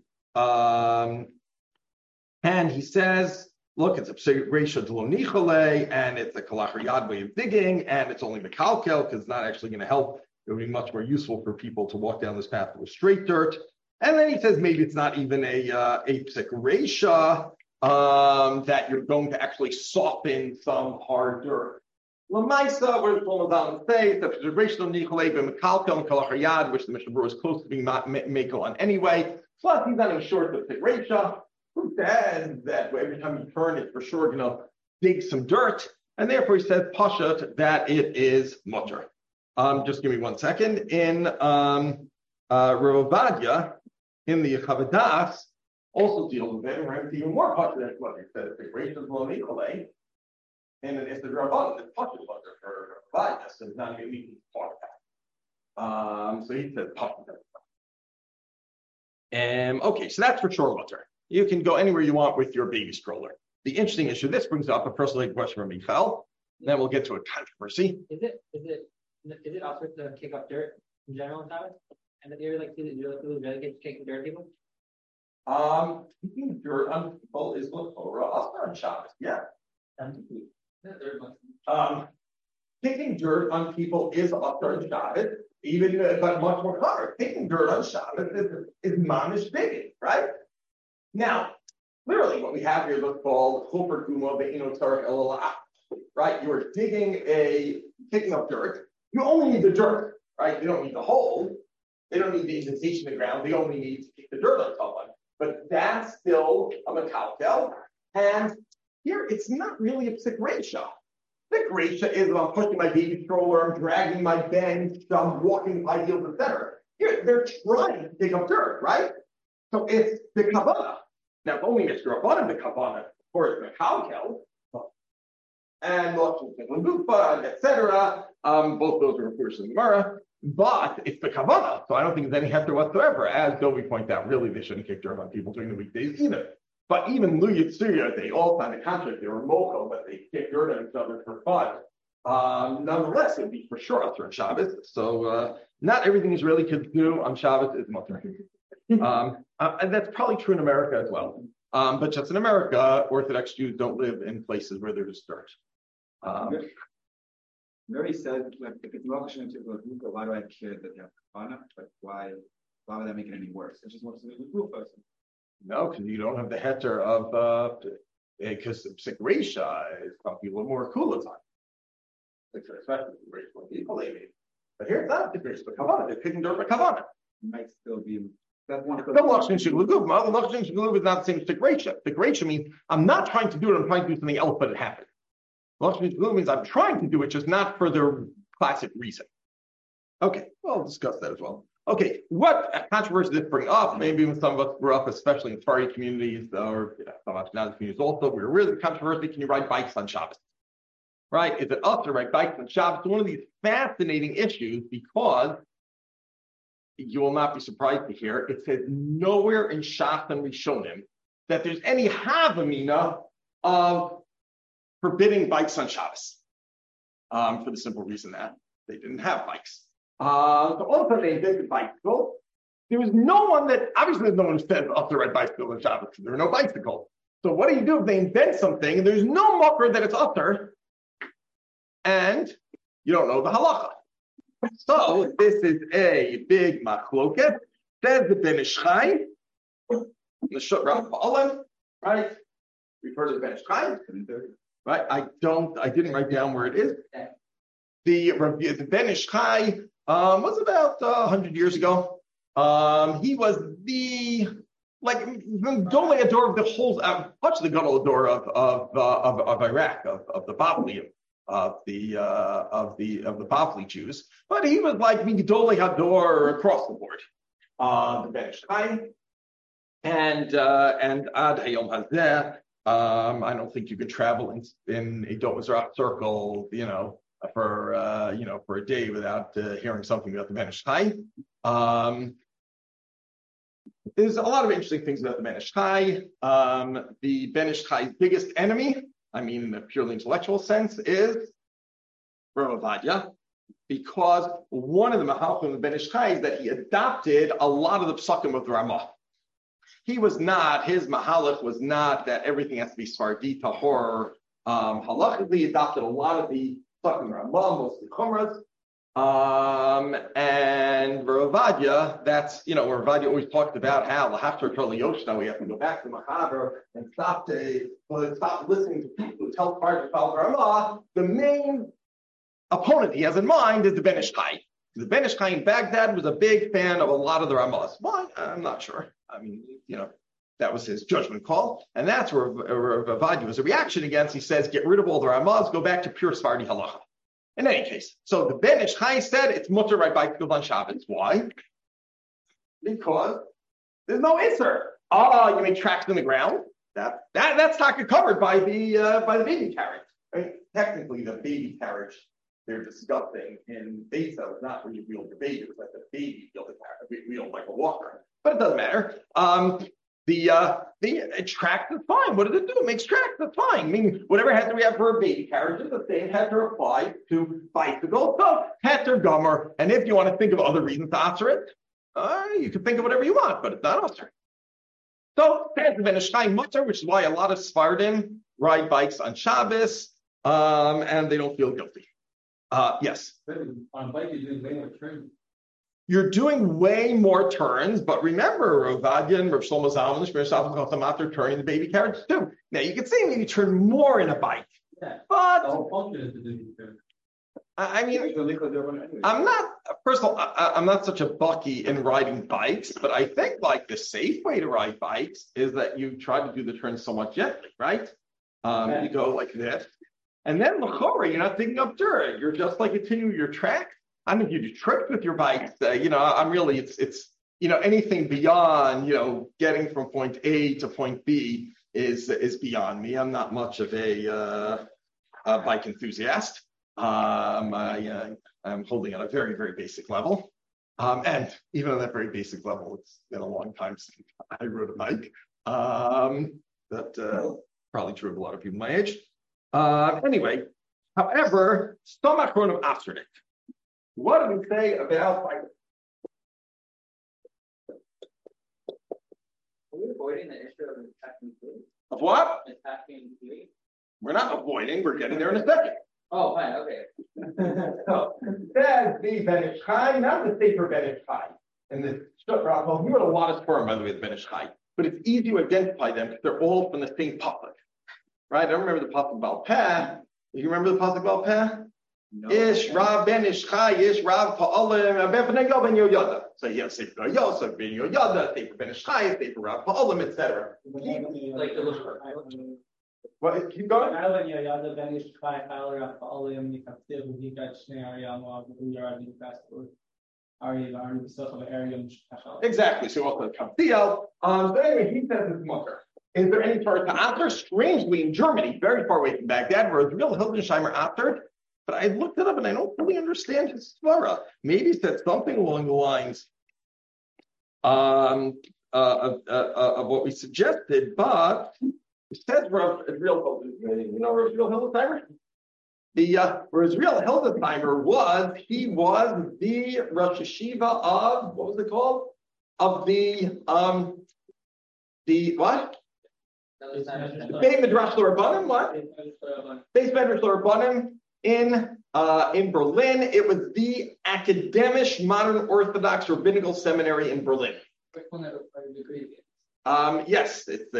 And he says, look, it's a psegrasha delonichale, and it's a kalachar yad way of digging, and it's only mekalkel because it's not actually going to help. It would be much more useful for people to walk down this path with straight dirt. And then he says maybe it's not even a psegrasha that you're going to actually soften some hard dirt. Lamaisa, what does Shlomo Zalman say? The psegrasha delonichale b'mekalkel and kalachar yad, which the Mishnah Berurah is close to being mako on anyway. Plus, he's not even sure it's a psegrasha. Who says that every time you turn, it's for sure going to dig some dirt, and therefore he says pashat that it is mutter. Just give me 1 second. In Rav Ovadia, in the Chavadas, also deals with it, and it's even more pashat than what he said. The gracious lo nichole, and it's the Rabban that pashat mutter for Ovadia, so it's not even easy to talk about. So he said pashat. Okay, so that's for sure mutter. You can go anywhere you want with your baby stroller. The interesting issue, this brings up a personal question from Michal. Then we'll get to a controversy. Is it also to kick up dirt in general in Shabbos? And that you're really get kicking dirt people? Kicking dirt on people is also on Shabbos. Yeah. Kicking dirt on people is also on Shabbos, even but much more hard. Kicking dirt on Shabbos is mamish digging, right? Now, literally, what we have here is what's called chofer guma ve'ino tzarich elo la'ach, right? You are kicking up dirt. You only need the dirt, right? You don't need the hole. They don't need the indentation in the ground. They only need to kick the dirt on someone. But that's still a mekalkel. And here, it's not really a psegrasha. Psegrasha is I'm pushing my baby stroller, I'm dragging my bench, I'm walking high heels, etc. Here, they're trying to pick up dirt, right? So it's the kavanah. Now, it's only Mr. Rabbanan the kavanah, of course, the kalkel, and Lufa, etc. Both those are, of course, in the Gemara, but it's the kavanah. So I don't think there's any hefter whatsoever. As Dovi pointed out, really, they shouldn't kick dirt on people during the weekdays either. But even Lu Yitzuriya, they all signed a contract. They were mochel, but they kick dirt at each other for fun. Nonetheless, it would be for sure Asur on Shabbos. So not everything Israeli kids do on Shabbos is mutter. And that's probably true in America as well. But just in America, Orthodox Jews don't live in places where there's dirt. Mary said, if it's not why do I care that they have kavana? But why would that make it any worse? It just wants to be a cool person. No, because you don't have the heter of because psegrasha is probably a little more cool time. Especially for people, maybe. But here it's not psegrasha, but kavana. They're picking dirt for kavana. It might still be. That's one. No, lachshin shigluguv. Lachshin shigluguv is not the same as psegrasha. Psegrasha means I'm not trying to do it. I'm trying to do something else, but it happened. Lachshin shigluguv means I'm trying to do it, just not for the classic reason. Okay, well, we'll discuss that as well. Okay, what controversy did this bring up? Maybe when some of us grew up, especially in Sephardi communities or some Ashkenazi communities also, we were really controversy. Can you ride bikes on Shabbos? Right? Is it us to ride bikes on Shabbos? One of these fascinating issues because you will not be surprised to hear it says nowhere in Shas and Rishonim that there's any havamina of forbidding bikes on Shabbos. For the simple reason that they didn't have bikes. So also they invented bicycle. There was no one that, obviously there's no one who says up to ride bicycle on Shabbos because there are no bicycles. So what do you do if they invent something and there's no mucker that it's utter and you don't know the halacha? So this is a big machloket. Says the Ben Ish Chai, the Shut Rav Ba'alim, right? Refer to the Ben Ish Chai, right? I didn't write down where it is. The Ben Ish Chai was about 100 years ago. He was the Gadol Ador of the whole, much of the Gadol Ador of Iraq, of the Babli, of the Babli Jews, but he was like Gadol Ador across the board. The Ben Ish Chai, and Ad Hayom Hazeh. I don't think you could travel in a Dov Mizrach circle, for a day without hearing something about the Ben Ish Chai. There's a lot of interesting things about the Ben Ish Chai. The Ben Ish Chai's biggest enemy, in a purely intellectual sense, is Rav Ovadia, because one of the mahalchim of the Ben Ish Chai is that he adopted a lot of the psukim of the Ramah. His mahalach was not that everything has to be Sfardi, Tahor, halachically. He adopted a lot of the psukim of the Ramah, mostly Chumras. And Rav Ovadia, that's, where Ovadia always talked about how L'haftar Torah Yoshna, we have to go back to Machaber and stop listening to people who tell parts of the Ramah. The main opponent he has in mind is the Ben Ish Chai. The Ben Ish Chai in Baghdad was a big fan of a lot of the Ramahs. Why? I'm not sure. That was his judgment call. And that's where Ovadia was a reaction against. He says, get rid of all the Ramahs, go back to pure Sephardi halacha. In any case, so the Ben Ish Chai said it's mutter right by Tefillah on Shabbos. Why? Because there's no Isser. You make tracks in the ground. That's not covered by the baby carriage. Technically, the baby carriage they're discussing in Besa is not where you wheel your baby. It's like the baby wheel like a walker. But it doesn't matter. The tract is fine. What does it do? It makes tracks. That's fine. Whatever heter we have for a baby carriage is the same heter applies to bicycles. So heter gomer. And if you want to think of other reasons to answer it, you can think of whatever you want, but it's not answer. So there's the Ben Ish Chai mutter, which is why a lot of Sephardim ride bikes on Shabbos, and they don't feel guilty. Yes. On a bike, you're doing way more turns. You're doing way more turns, but remember, Rav Ovadia and Rav Shlomo Zalman, the Shmir Shafim after turning the baby carriage too. Now you can see maybe turn more in a bike, but the whole function is to do these turns. I'm not. First of all, I'm not such a bucky in riding bikes, but I think the safe way to ride bikes is that you try to do the turns somewhat gently, right? You go like this, and then l'chora, you're not picking up dirt. You're just continuing your track. I mean, you do tricks with your bikes. I'm really, it's anything beyond, getting from point A to point B is beyond me. I'm not much of a bike enthusiast. I'm holding on a very, very basic level. And even on that very basic level, it's been a long time since I rode a bike. That probably true of a lot of people my age. Anyway, however, Stomach Ron of Ashernik. What do we say about bike? Are we avoiding the issue of attacking food? Of what? Attacking food? We're not avoiding. We're getting there in a second. Oh, fine. Okay. So, that's the Ben Ish Chai, not the Sefer Ben Ish Chai. And the Shut Rav, we wrote a lot of sperm, by the way, the Ben Ish Chai. But it's easy to identify them because they're all from the same pasuk. Right? I don't remember the pasuk Baal Peh. You remember the pasuk Baal Peh? No. Ish Rav Ben Ish Chai, Ish Rav Pa'alim, Ben Fenegel Ben Yoyada. So you have Sefer Yosef Ben Yoyada, Sefer Ben Ish Chai, Sefer Rav Pa'alim, etc. Like the little. Well, keep going. Exactly. So also Kaptiel. But anyway, he says it's mutter. Is there any Torah to after? Strangely, in Germany, very far away from Baghdad, where Israel Hildensheimer after. But I looked it up and I don't really understand his svara. Maybe he said something along the lines of what we suggested, but it says Rav Israel, you know Rav Israel Hildesheimer? Where Israel Hildesheimer was the Rosh Yeshiva of, what was it called? Of the what? The Beit Midrash L'Rabbanim, what? Beit Midrash L'Rabbanim in Berlin. It was the academic modern Orthodox rabbinical seminary in Berlin. Which one are you agree against? Yes, it's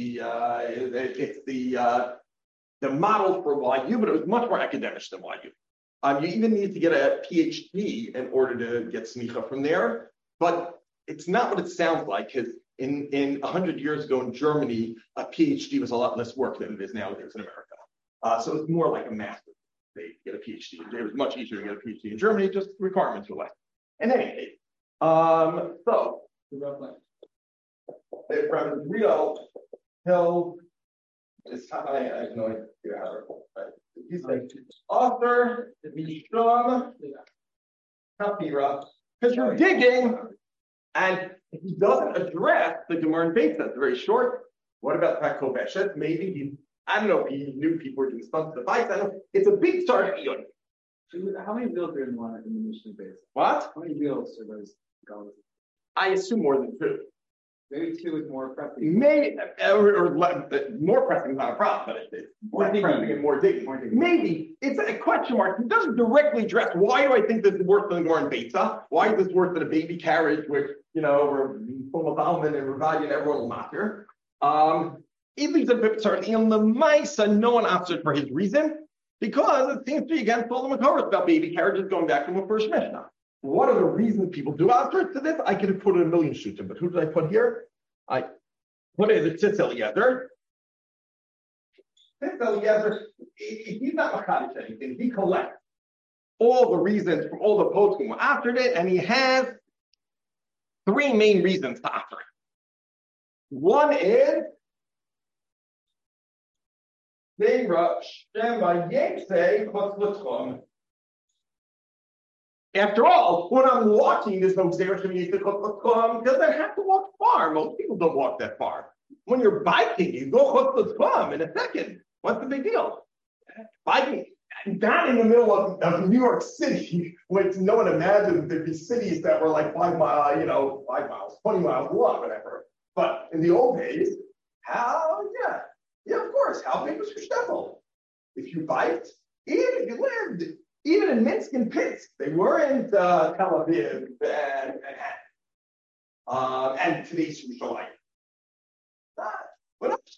the model for YU, but it was much more academic than YU. You even need to get a PhD in order to get smicha from there, but it's not what it sounds like. Because in 100 years ago in Germany, a PhD was a lot less work than it is nowadays in America. So it's more like a master. They get a PhD. It was much easier to get a PhD in Germany. Just requirements were less. In any case, so from Rio Hill. I have no idea how to write. He's like author, Mishram, Kapira, because you're digging, and he doesn't address the Gemara in Beis. That's very short. What about Pakobeshet? Maybe I don't know if he knew people were doing stunts to the bikes. I don't know. It's a big start. How many wheels are in the Mishnah base? What? How many wheels are those going? I assume more than two. Maybe two is more pressing. Maybe more pressing is not a problem, but it's more pressing and more digging. Maybe it's a question mark. It doesn't directly address why do I think this is worse than Goran Beitza? Why is this worse than a baby carriage, which we're full of almond and Ravadi and everyone will not hear. It leaves a bit certainly in the Maisa, no one answered for his reason, because it seems to be against all the Makoros about baby carriages going back from the first Mishnah. What are the reasons people do answer to this? I could have put in a million shooting, but who did I put here? I put it as Tzitz Eliezer. Tzitz Eliezer, he's not Makadish anything. He collects all the reasons from all the poets who after it, and he has three main reasons to offer it. One is after all, when I'm walking, there's no Xerish because I have to walk far. Most people don't walk that far. When you're biking, you go in a second. What's the big deal? Biking, not in the middle of New York City, which no one imagines there'd be cities that were like 5 miles, 20 miles long, whatever. But in the old days, of course, how big was your shtetl? If you biked, even if you lived, even in Minsk and Pinsk, they weren't Tel Aviv and Manhattan. And today's Yerushalayim. What else?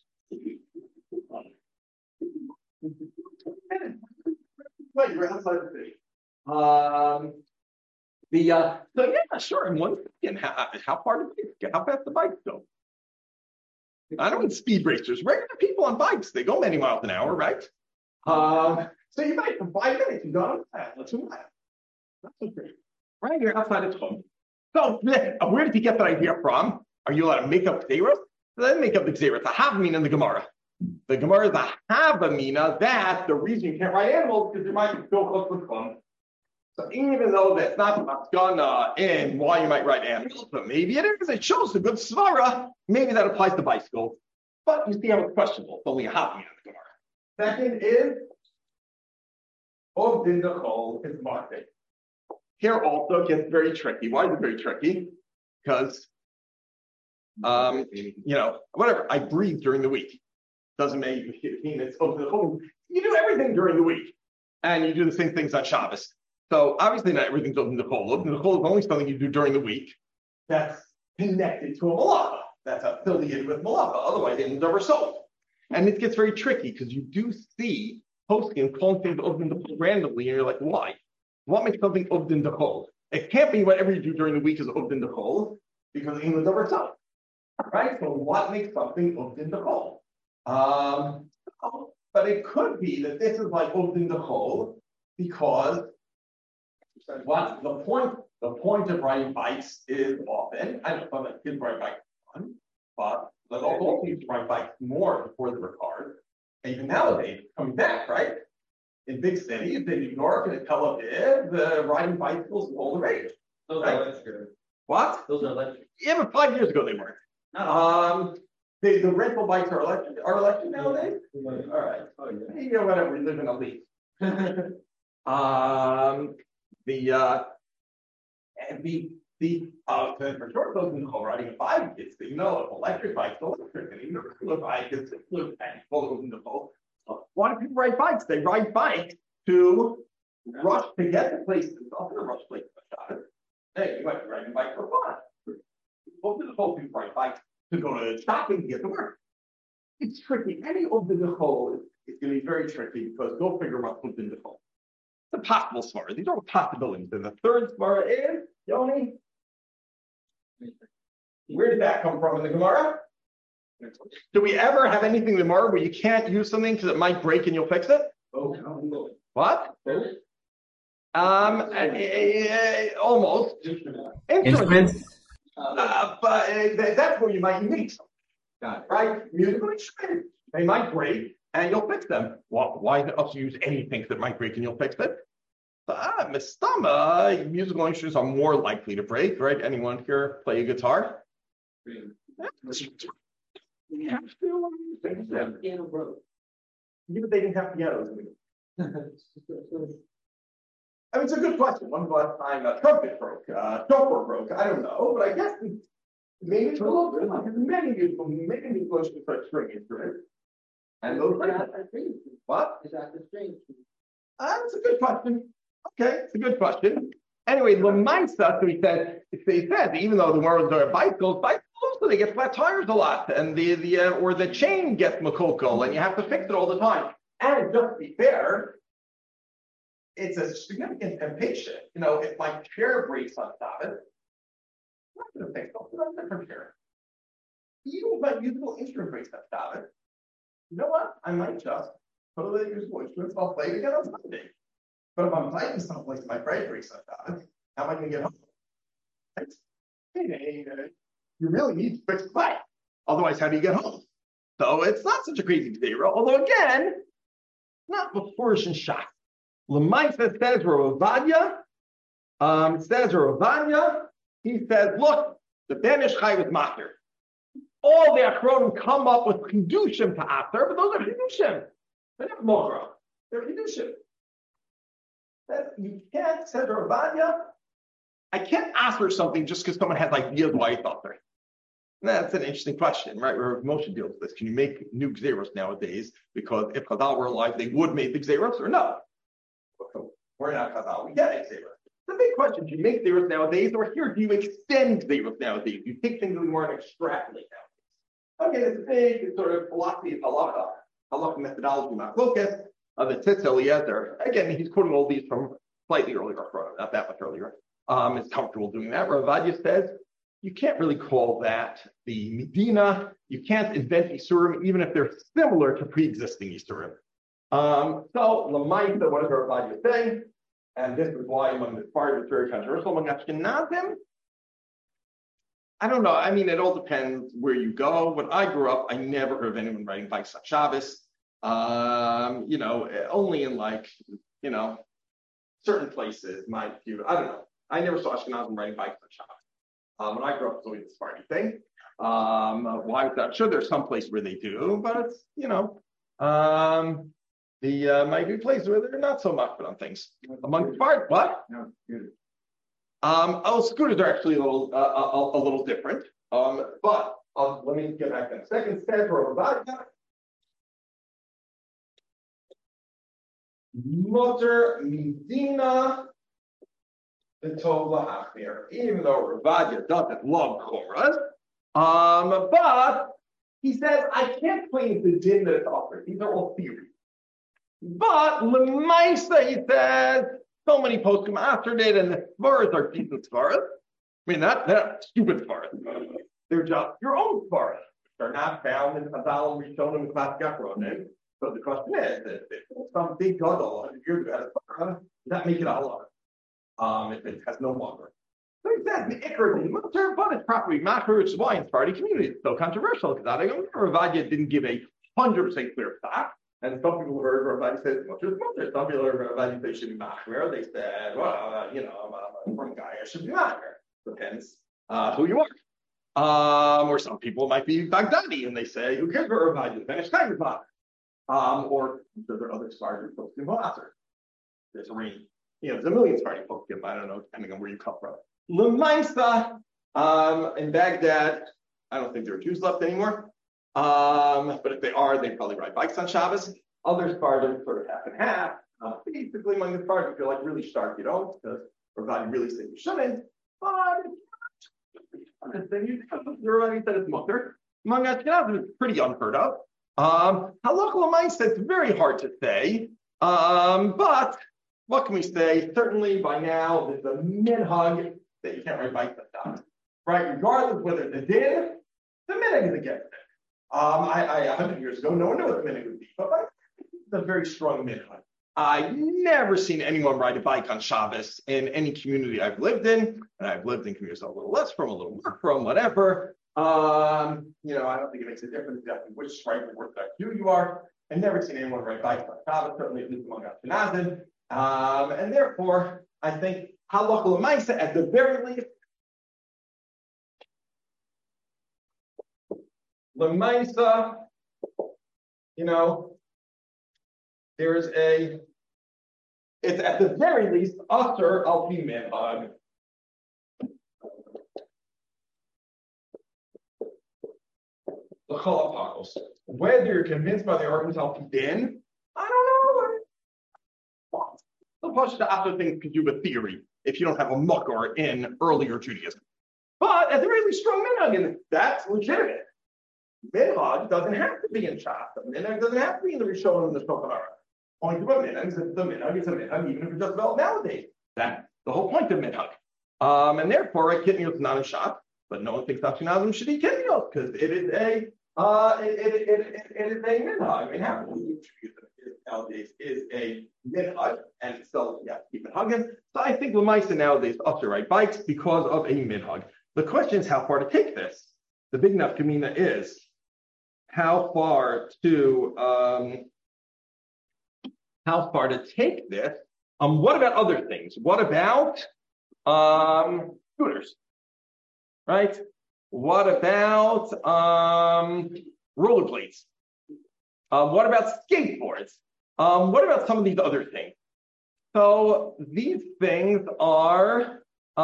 Wait, you're outside the city. So yeah, sure. In 1 second, how far do bikes get? How fast the bikes go? I don't mean speed racers. Regular people on bikes, they go many miles an hour, right? So you might, for 5 minutes, you got on the path. Let's do that. That's so great. Right here outside his home. So where did he get that idea from? Are you allowed to make up Xeros? Then make up the Xeros. The Havamina in the Gemara. The Gemara is a Havamina that the reason you can't ride animals is because you might go close to the home. So even though that's not maskana in why you might ride animals, but maybe it is. It shows a good svara. Maybe that applies to bicycles. But you see how it's questionable. It's only a Havamina in the Gemara. Second is Ovdin Dechol is market. Here also gets very tricky. Why is it very tricky? Because, whatever, I breathe during the week. Doesn't mean it's Ovdin Dechol. You do everything during the week. And you do the same things on Shabbos. So obviously not everything's Ovdin Dechol. Ovdin Dechol is only something you do during the week that's connected to a malacha. That's affiliated with malacha. Otherwise, it's never sold. And it gets very tricky because you do see posting and calling things Ovdin Dechol randomly, and you're like, why? What makes something Ovdin Dechol? It can't be whatever you do during the week is Ovdin Dechol, because it was never sold. Right? So what makes something Ovdin Dechol? But it could be that this is like Ovdin Dechol because what's the point? The point of riding bikes is often, I don't know that kids ride bikes fun, but the local used to ride bikes more before they were cars. And even nowadays, coming back, right? In big cities, in New York and in Tel Aviv, the riding bicycles is all the rage. Those right? are electric. What? Those are electric. Yeah, but 5 years ago they weren't. The rental bikes are electric nowadays? All right. Oh, yeah. You know, whatever, we live in a lease. For sure, those in the whole riding a bike, it's the electric bike, electric, and even a regular bike is electric and full in the whole. Why do people ride bikes? They ride bikes to rush to get to places. Often a rush place for Shabbos. Hey, you might be riding a bike for fun. Over the whole thing, right? Like to go to shopping to get to work. It's tricky. Any over the whole is going to be very tricky because go figure out what's in the whole. It's a possible svara. These are possibilities. And the third svara is Yoni. Where did that come from in the Gemara? Do we ever have anything in the Gemara where you can't use something because it might break and you'll fix it? What? Almost. Instruments. But that's where you might need something. Right? Musical instruments. They might break and you'll fix them. Well, why else use anything that might break and you'll fix it? Mistama, musical instruments are more likely to break, right? Anyone here play a guitar? Yeah, piano broke. Even they didn't have pianos. I mean, it's a good question. One last time a trumpet broke, shofar broke. I don't know, but I guess maybe it's a little bit like many musical instruments are string instruments. And those what? Is that the string? That's a good question. Okay, it's a good question. Anyway, Lamaisa, so he said even though the world are bicycles, so they get flat tires a lot, and the chain gets makoko, and you have to fix it all the time. And just to be fair, it's a significant temptation. You know, if my chair breaks on Sabbath, I'm not going to fix it. I'll put on a different chair. Even if my musical instrument breaks on Sabbath, you know what? I might just put away the musical instruments. I'll play it again on Sunday. But if I'm playing someplace my brain breaks on Sabbath, how am I going to get home? You really need to fix the play. Otherwise, how do you get home? So it's not such a crazy zero. Although again, not before and shot. Lamaisa says Ravanya. He says, look, the Ben Ish Chai was master. All the Achronim come up with chidushim to after, but those are chidushim. They're not mogra. They're chidushim. You can't, says Ravanya, I can't ask for something just because someone has ideas why I thought there. That's an interesting question, right? Where Moshe deals with this. Can you make new Xeros nowadays? Because if Chazal were alive, they would make the Xeros or no? We're not Chazal, we get Xeros. It's a big question. Do you make Xeros nowadays, or here do you extend Xeros nowadays? You take things that we want to extrapolate nowadays. Okay, it's a big sort of philosophy of halacha methodology, machlokas. The Tzitz Eliezer, again, he's quoting all these from slightly earlier, not that much earlier. Is comfortable doing that. Ravadia says you can't really call that the Medina. You can't invent Isurim even if they're similar to pre-existing Isurim. So Lamaita, what does Ravadia say? And this is why among the part it's very controversial among Ashkenazim. I don't know. I mean, it all depends where you go. When I grew up, I never heard of anyone writing bikes on Shabbos. Only in certain places, I don't know. I never saw Ashkenazim riding bikes on Shabbos. When I grew up, it was always a Sephardi thing. Why is that? Sure, there's some place where they do, but it's, might be places where they're not so much on things. Among Sephardi, what? No, good. Scooters are actually a little different. But let me get back in a second. Says Ravadia. Motor Medina the Tov Lahachmir. Even though Ravadia doesn't love Choras, but he says, I can't claim the din that it's offered. These are all theories. But Lemaisa, he says, so many poskim after it, and the Svaras are decent Svaras. I mean, they're stupid Svaras. They're just your own Svaras. They're not found in Chazal and Rishonim and Klass Gachronim. So the question is, if some big gadol 100 years ago, does that make it Allah? If it has no longer. So he said, the Iker is mutter, but it's properly matter, which is why in Sephardi community it's so controversial, because Ravadia didn't give a 100% clear stop. And some people heard Ravadia say, mutter is mutter. Some people heard Ravadia say, should be machmer. They said, well, I'm a from guy, I should be machmer. Depends who you are. Or some people might be Baghdadi, and they say, who cares about Ravadia? Finish time is machmer. Or there are other Sephardi folks in Moasser. There's a range. There's a million Sephardi folks. I don't know, depending on where you come from. Lemaisa, in Baghdad, I don't think there are Jews left anymore. But if they are, they probably ride bikes on Shabbos. Other Sephardi sort of half and half. Basically, among the Sephardi, if you're like really stark, you don't, because Ravadia really said you shouldn't. But You already said it's mutter. Among Ashkenazim, it's pretty unheard of. Halakha l'maisa, it's very hard to say. But what can we say? Certainly by now, there's a minhag that you can't write bikes down. Right? Regardless whether it's a din, the minhag is against it. 100 years ago, no one knew what the minhag would be, but it's a very strong minhag. I've never seen anyone ride a bike on Shabbos in any community I've lived in, and I've lived in communities a little less from, a little more from, whatever. I don't think it makes a difference exactly which stripe or Orthodox Jew you are. I've never seen anyone ride bikes on Shabbos, certainly at least among Ashkenazim. And therefore, I think halakha l'maisa, at the very least, l'maisa, it's at the very least usher al pi minhag. The chalapakos. Whether you're convinced by the arguments al pi din, I don't know. The pashta after things could do with theory if you don't have a mucker in earlier Judaism. But at the very least, strong minhag, and that's legitimate. Minhag doesn't have to be in Shas. Minhag doesn't have to be in the Rishon and the Shulchan Aruch. Point of a minhag is the minhag is a minhag, even if it's just developed nowadays. That's the whole point of minhag. And therefore, a kitnios is not a shot, but no one thinks Ashkenazim should eat kitnios because it is a minhag. I mean, how can we attribute that nowadays is a minhag and still keep minhagin? So I think l'maisa nowadays usher ride bikes because of a minhag. The question is how far to take this. The big nafkamina is how far to take this. What about other things? What about scooters? Right? What about rollerblades? What about skateboards? What about some of these other things? So these things are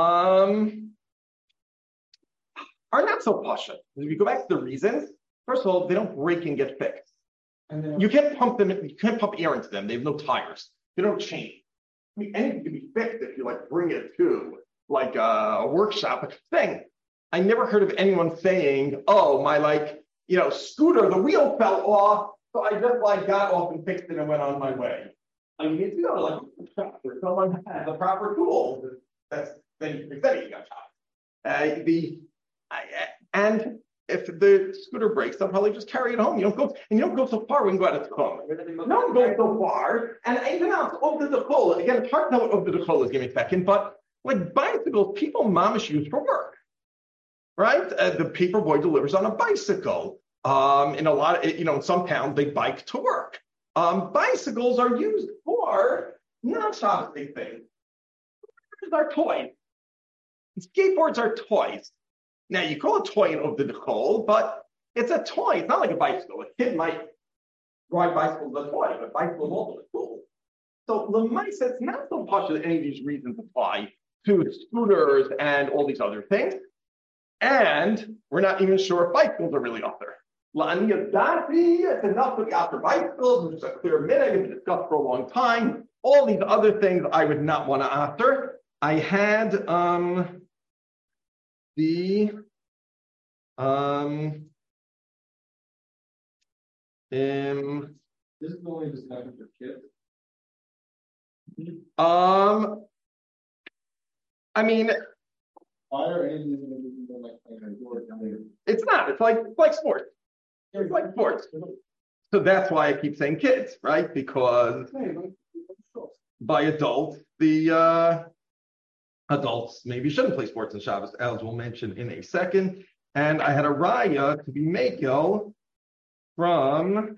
not so pasha. If you go back to the reasons, first of all, they don't break and get fixed. You can't pump them. You can't pump air into them. They have no tires. They don't change. I mean, anything can be fixed if you bring it to a workshop thing. I never heard of anyone saying, "Oh, my scooter, the wheel fell off, so I just got off and fixed it and went on my way." I mean, if you go to a shop where someone has the proper tools, then you fix anything you got shot. And if the scooter breaks, they'll probably just carry it home. You don't go so far when you go out of home. No one goes so far. And even else, over the Dechol, again, it's hard to know what over the Dechol is, give me a second, but bicycles, people mamish use for work, right? The paper boy delivers on a bicycle. In a lot of, in some towns, they bike to work. Bicycles are used for non-shopping things. Skateboards are toys. Skateboards are toys. Now, you call a toy an Oved Dechol, but it's a toy. It's not like a bicycle. A kid might ride bicycles as a toy, but bicycles are also a tool. So, l'maisa, it's not so posh that any of these reasons apply to scooters and all these other things. And we're not even sure if bicycles are really out there. La'aniyadati, it's enough to be after bicycles, which is a clear minhag, it's discussed for a long time. All these other things I would not want to after. I had this is only discussion for kids. I mean, it's not. It's like sports. It's like sports. So that's why I keep saying kids, right? Because by adults, the adults maybe shouldn't play sports on Shabbos, as we'll mention in a second. And I had a raya to be makel from,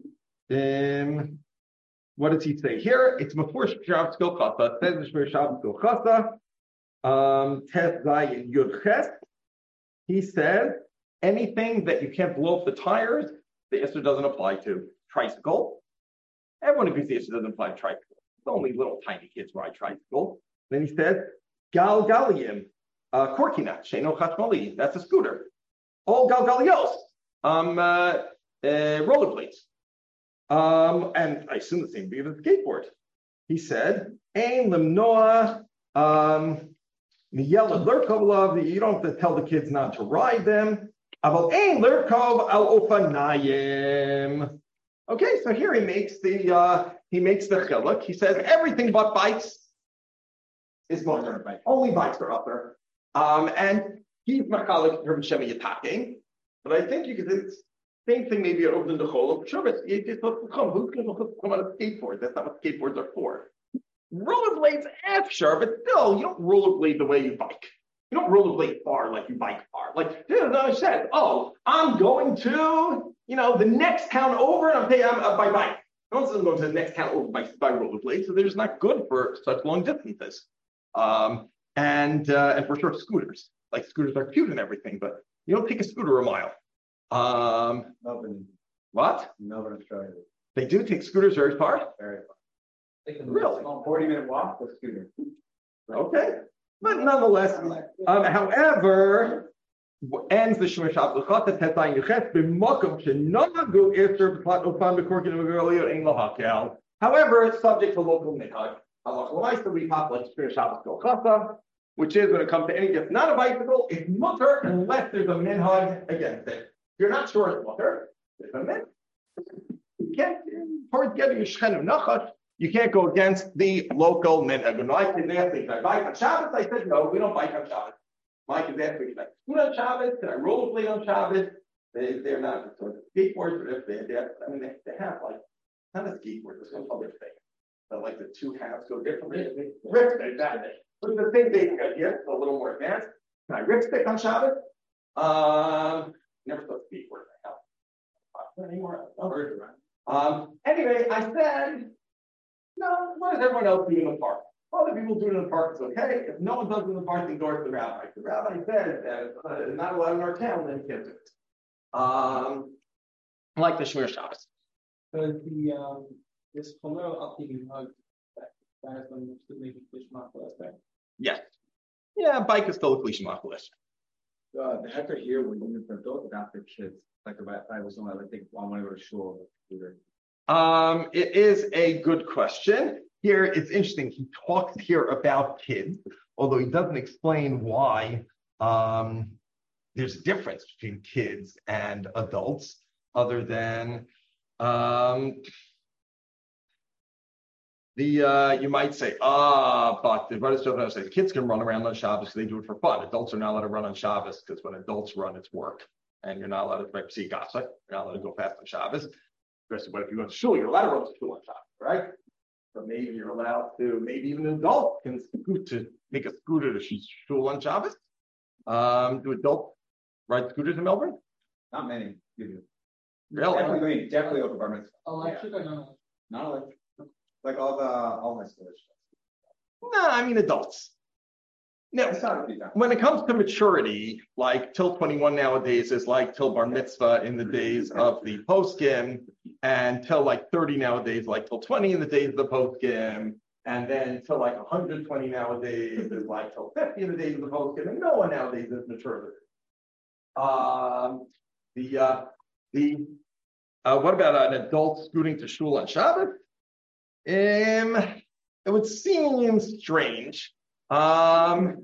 what does he say here? It's before Shabbos Gilchasa. It says before Shabbos Gilchasa, Tes Zayin Yud Ches. He said, anything that you can't blow up the tires, the issur doesn't apply to. Tricycle. Everyone agrees the issur doesn't apply to tricycle. It's only little tiny kids ride tricycle. Then he said, Galgalium, Korkina, Sheno Chachmali, that's a scooter. All Galgalios, rollerblades. And I assume the same thing with a skateboard. He said, Ein Lemnoa You don't have to tell the kids not to ride them. Okay, so here he makes the chiluk. He says everything but bikes is mutter. Only bikes are upper. And he's machalik from Shemi Yitaking. But I think you could do the same thing maybe over in the Chol. Sure, but who's going to come on a skateboard? That's not what skateboards are for. Rollerblades, sure, but still, you don't rollerblade the way you bike. You don't rollerblade far like you bike far. Like, I said, I'm going to, the next town over, and I'm by bike. No one's going to the next town over by rollerblade, so they're just not good for such long distances. And for sure, scooters. Like, scooters are cute and everything, but you don't take a scooter a mile. Melbourne. What? Melbourne, Australia. They do take scooters very far? Very far. Really? 40-minute walk with scooter. Okay. But nonetheless, however, ends the Shema Shabbat L'chata Tetzayin Yuchet b'makom shenagu Eser b'plat ofan b'korkin v'g'rolio ein lo hakel. However, it's subject to local minhag. Halach l'maisa we pop like Shema Shabbat L'chata, which is when it comes to any gift not a bicycle, it's mutter unless there's a minhag against it. If you're not sure it's mutter, there's a minhag. You can't, towards getting a shchen of nachash, you can't go against the local minhag. When Mike is asking, can I bike on Shabbos? I said, no, we don't bike on Shabbos. Mike is asking, can I scoot on Shabbos? Can I rollerblade on Shabbos? They're not sort of skateboards, but if they have like, not a skateboard, there's some other thing. But like the two halves go differently. Ripstick, exactly. But the same basic idea, a little more advanced. Can I ripstick on Shabbos? Never saw skateboard in my house. Not anymore. Anyway, I said, no, what does everyone else do in the park? Other people do it in the park, it's okay. If no one does it in the park, then go to the rabbi. The rabbi said that it's not allowed in our town, then you can't do it. Like the Shmir Shabbos. So this Chomer upkeeping hug, that is when you should make it Lishma Cholesterol. Yes. Yeah, bike is still a Lishma Cholesterol. The hecker here when you're adult and after kids, like if I was someone I think I want to go to shul. It is a good question. Here, it's interesting. He talks here about kids, although he doesn't explain why there's a difference between kids and adults, other than you might say, but the brothers don't say kids can run around on Shabbos because they do it for fun. Adults are not allowed to run on Shabbos because when adults run, it's work, and you're not allowed to see gossip. You're not allowed to go fast on Shabbos. But if you go to shul, you're allowed to run to shul on Shabbos, right? So maybe you're allowed to. Maybe even an adult can make a scooter to shul on Shabbos. Do adults ride scooters in Melbourne? Not many. Really? Definitely over bar mitzvah. Electric or no? Not electric. Like all high schoolers. No, I mean adults. Now, when it comes to maturity, like till 21 nowadays is like till bar mitzvah in the days of the poskim, and till like 30 nowadays, like till 20 in the days of the poskim, and then till like 120 nowadays is like till 50 in the days of the poskim, and no one nowadays is mature. What about an adult scooting to shul on Shabbat? It would seem strange. Hello.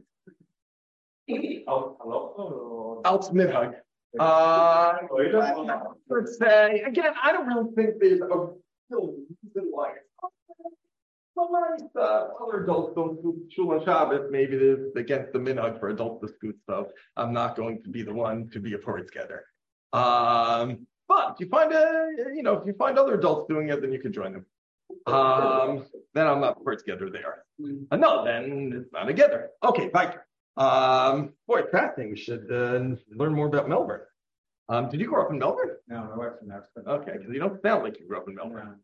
Alts minhag. Let's say again. I don't really think there's a real reason why it's other adults don't scoot shul on Shabbos. Maybe it is against the minhag for adults to scoot. So I'm not going to be the one to be a porridge getter. But if you find if you find other adults doing it, then you can join them. Then I'm not porridge getter there. No, then it's not a getter. Okay, bye. Boy, it's fascinating. We should learn more about Melbourne. Did you grow up in Melbourne? No, my wife's from Africa. Okay, because you don't sound like you grew up in Melbourne.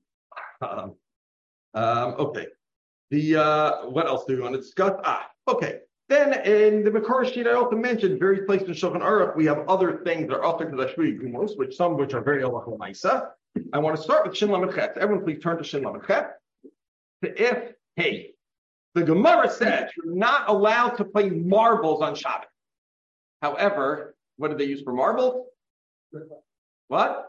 Okay. What else do we want to discuss? Okay. Then in the Makor sheet, I also mentioned various places in Shulchan Aruch. We have other things that are also to the Shvi Gumos, some of which are very halach l'maisa. I want to start with Shin Lamed Chet. Everyone, please turn to Shin Lamed Chet. The Gemara said you're not allowed to play marbles on Shabbat. However, what did they use for marbles? What?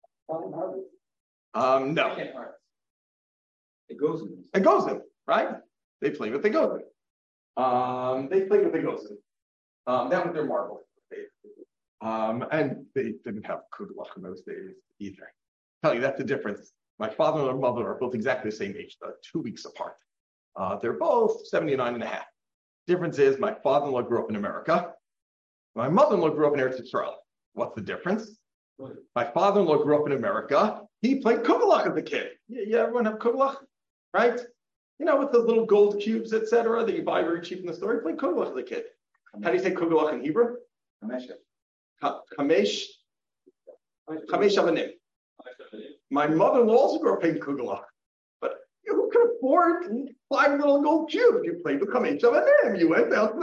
No. It goes in, right? They play with the gozen. They play with the gozen. That was their marble. And they didn't have kugelach in those days either. Tell you that's the difference. My father and mother are both exactly the same age, 2 weeks apart. They're both 79 and a half. Difference is my father-in-law grew up in America. My mother-in-law grew up in Eretz Yisrael. What's the difference? My father-in-law grew up in America. He played kugelach as a kid. Yeah, everyone have kugelach, right? With the little gold cubes, etc., that you buy very cheap in the store. He played kugelach as a kid. How do you say kugelach in Hebrew? Chamesh avanim. My mother-in-law also grew up playing kugelach. But who could afford 5 little gold cubes? You played with chamesh avanim. You went out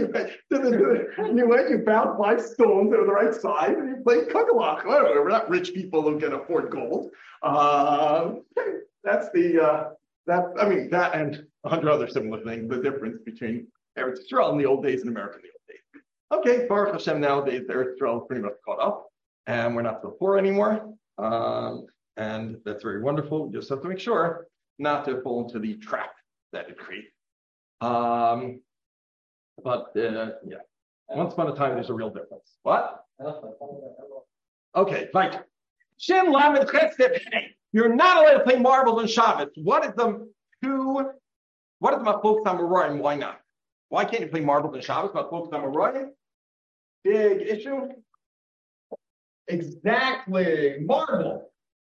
you found 5 stones that were the right size, and you played kugelach. We're not rich people who can afford gold. That's that and 100 other similar things. The difference between Eretz Yisrael in the old days and America in the old days. Okay, Baruch Hashem, nowadays Eretz Yisrael is pretty much caught up, and we're not so poor anymore. And that's very wonderful. You just have to make sure not to fall into the trap that it creates. Yeah. Once upon a time, there's a real difference. What? Okay, like Shem Lamed Chesed. You're not allowed to play marbles on Shabbos. What is the Machlokes HaMarorim, and why not? Why can't you play marbles on Shabbos? Machlokes HaMarorim? Big issue. Exactly. Marble.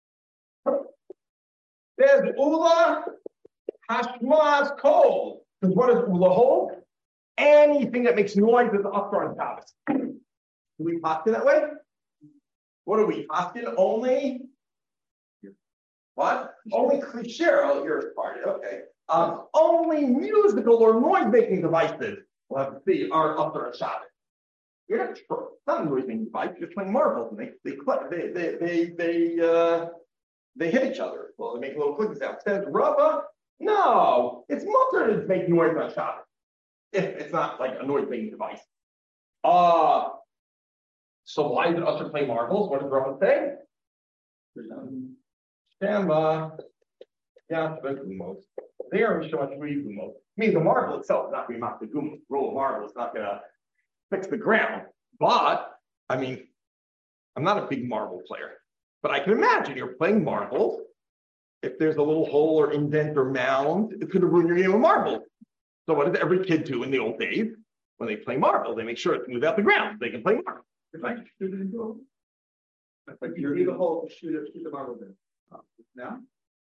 There's Ula Hashmaz Kol. Because what does Ula hold? Anything that makes noise is up on Shabbos. Do we paskin that way? What do we paskin? Only what? Only cliché. Your party. Okay. Only musical or noise-making devices, we'll have to see, are up on Shabbos. You're not a noise-making device. You're playing marbles, and they hit each other. Well, they make a little clicking sound. Says Rava, no, it's mutter to make noise on Shabbos. If it's not like a noise-making device. So why is it usher play marbles? What does Rava say? Shamba. Yeah, gumos. There we show much gumos. I mean, the marble itself is not going to knock the gumos. Roll of marble is not going to fix the ground. But, I mean, I'm not a big marble player. But I can imagine you're playing marbles. If there's a little hole or indent or mound, it could ruin your game of marbles. So what does every kid do in the old days? When they play marble, they make sure it's smooth out the ground. They can play marble. If I shoot it into a hole. Like you need a hole to shoot the marble in. Now?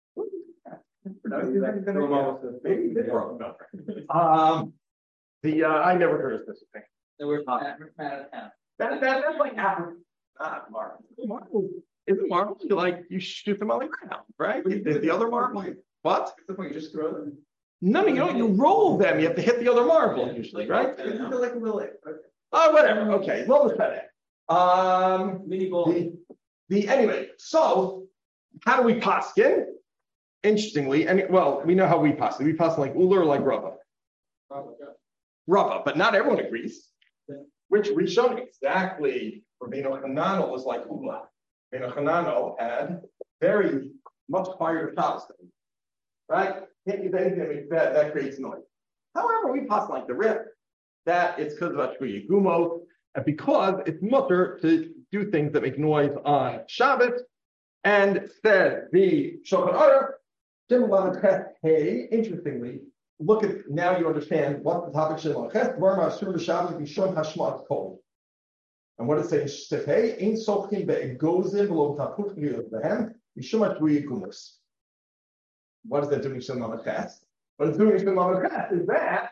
I never heard of this thing. So we're out of town. That's like Africa. Not marble. Marble. Isn't marble? You shoot them on the ground, right? Is the other marble? What? You just throw them. No, you don't. You roll them. You have to hit the other marble usually, right? Like a little. Oh, whatever. Okay. Well, let's try that. Mini ball. Anyway. So, how do we paskin? Interestingly, we know how we paskin. We paskin like Ula or like Rava. Rava, but not everyone agrees. Which Rishon exactly? Rabbeinu Hananel was like Ula. Rabbeinu Hananel had very much higher Shabbos than him, right? Can't use anything that creates noise. However, we pass like the Rif that it's because of Ashkuyi Gumos, and because it's mutter to do things that make noise on Shabbos, and said the Shulchan Aruch, hey, interestingly, look at now you understand what the topic Shulchan Aruch. And what it says, hey, ain't sochim be'egozim below tapuch behem mishumat gumos. What is that doing Shulchan Aruch? What it's doing Shulchan Aruch is that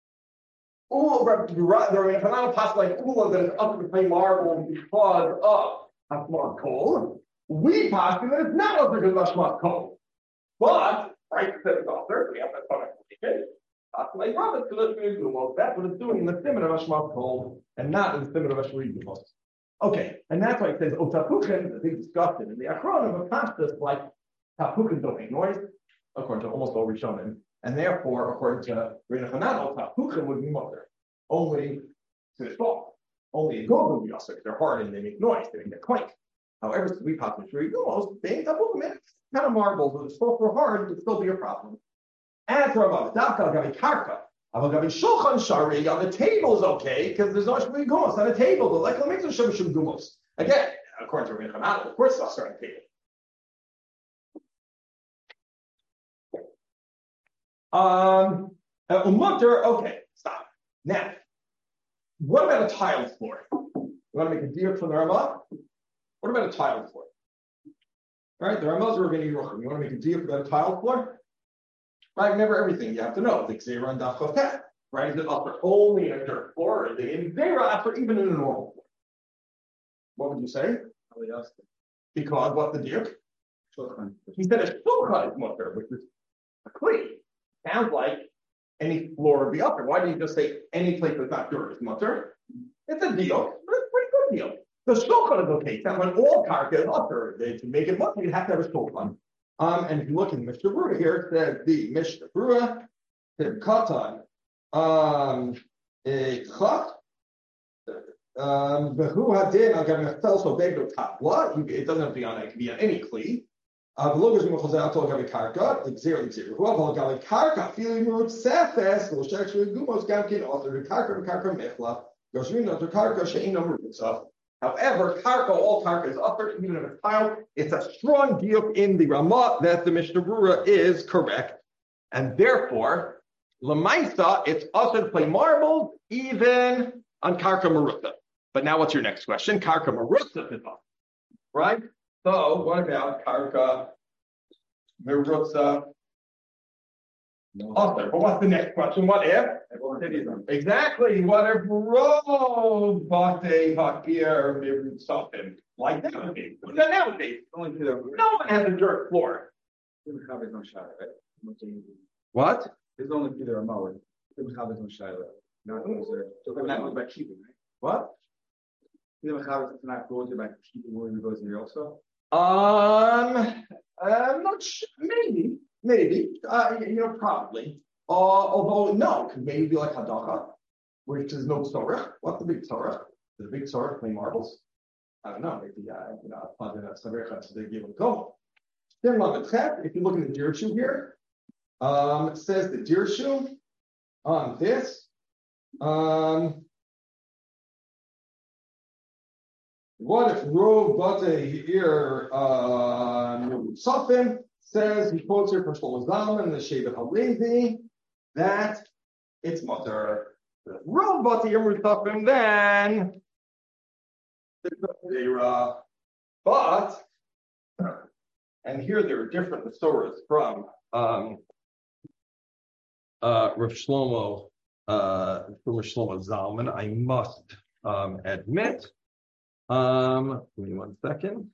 the Hanan passed like Ula that is up to play marble because of Hashmat Kol. We pass that it's not up because of Hashmat Kol. But, right, says the author, we have that conversation. That's what it's doing in the simon of Hashmat Kol and not in the simon of Ashuri Gumos. Okay, and that's why it says Otapuchen, they discussed it in the Achronim of Pashtas, like Tapuchen don't make noise, according to almost all Rishonim. And therefore, according to Rabbeinu Hananel, Tapuchen would be mutter. Only to the fall. Only a gold would be also because they're hard and they make noise, they make a clank. However, we pop the Shuri Gumos, they ain't Tapuchen, man. Kind of marbles, but it's so hard, it would still be a problem. As Rama, Dafka Gavi Karka. Gavi Shulchan Shari on the table is okay because there's no Shmei Gumos on the table. The like makes a Shem Gumos. Again, according to Rabbi Chanan, of course, it's on the table. Okay, stop. Now, what about a tiled floor? You want to make a deer from the Ramah? What about a tiled floor? All right, the Ramahs are going to be Ruchim. You want to make a deer for that tiled floor? Right, remember everything you have to know. The Xera and Daf Chav, right? Is it upper only in a dirt floor, or the Xera upper even in a normal floor? What would you say? Because what's the deer? He said a shulchan is mutter, which is a kli. Sounds like any floor would be upper. Why do you just say any place that's not dirt is mutter? It's a deal, but it's a pretty good deal. The shulchan is okay. Sounds like all karka is upper. To make it mutter, you'd have to have a shulchan. And if you look in the Mishnah Berurah here, it says the Mishnah Berurah, the Katan, Chach, the Hu Hadin, I'm going to tell so big no tabla. It doesn't have to be on. It can be on any kli. The logos in Mechazal told Gavi Karka, the Xer. Who have all Gavi Karka? Feeling root sefes. The Shech Gumos Gamkin author the Karka Mechla. Goshrin author Karka Shein number itself. However, karka, all karka is upper, even if it's tiled. It's a strong diuk in the Ramah that the Mishnah Berurah is correct, and therefore, lemaisa, it's also to play marbles even on karka marutha. But now, what's your next question? Karka marutha is up, right? So, what about karka marutha? Author. But what's the next question? What if? Exactly. What if Rov Bate Hakir Mirut Sofim? Like nowadays. Nowadays. No one has a dirt floor. What? There's only either a mower. There's no shiloh. Not by keeping, right? What? It's not going by keeping where it goes there also. I'm not sure. Maybe, probably. Although no, could maybe be like Hadaka, which is no tzorach. What's the big tzorach? The big tzorach play marbles? I don't know. Maybe so they give it a go. If you look at the Dirshu here, it says the Dirshu on this. What if Rov Bate here Sofim says, he quotes here from Shlomo Zalman and the Shevet HaLevi that it's mutter. Rov Bate Yemru Sofim then but and here there are different Masoras from Rav Shlomo Zalman, I must admit. Give me 1 second.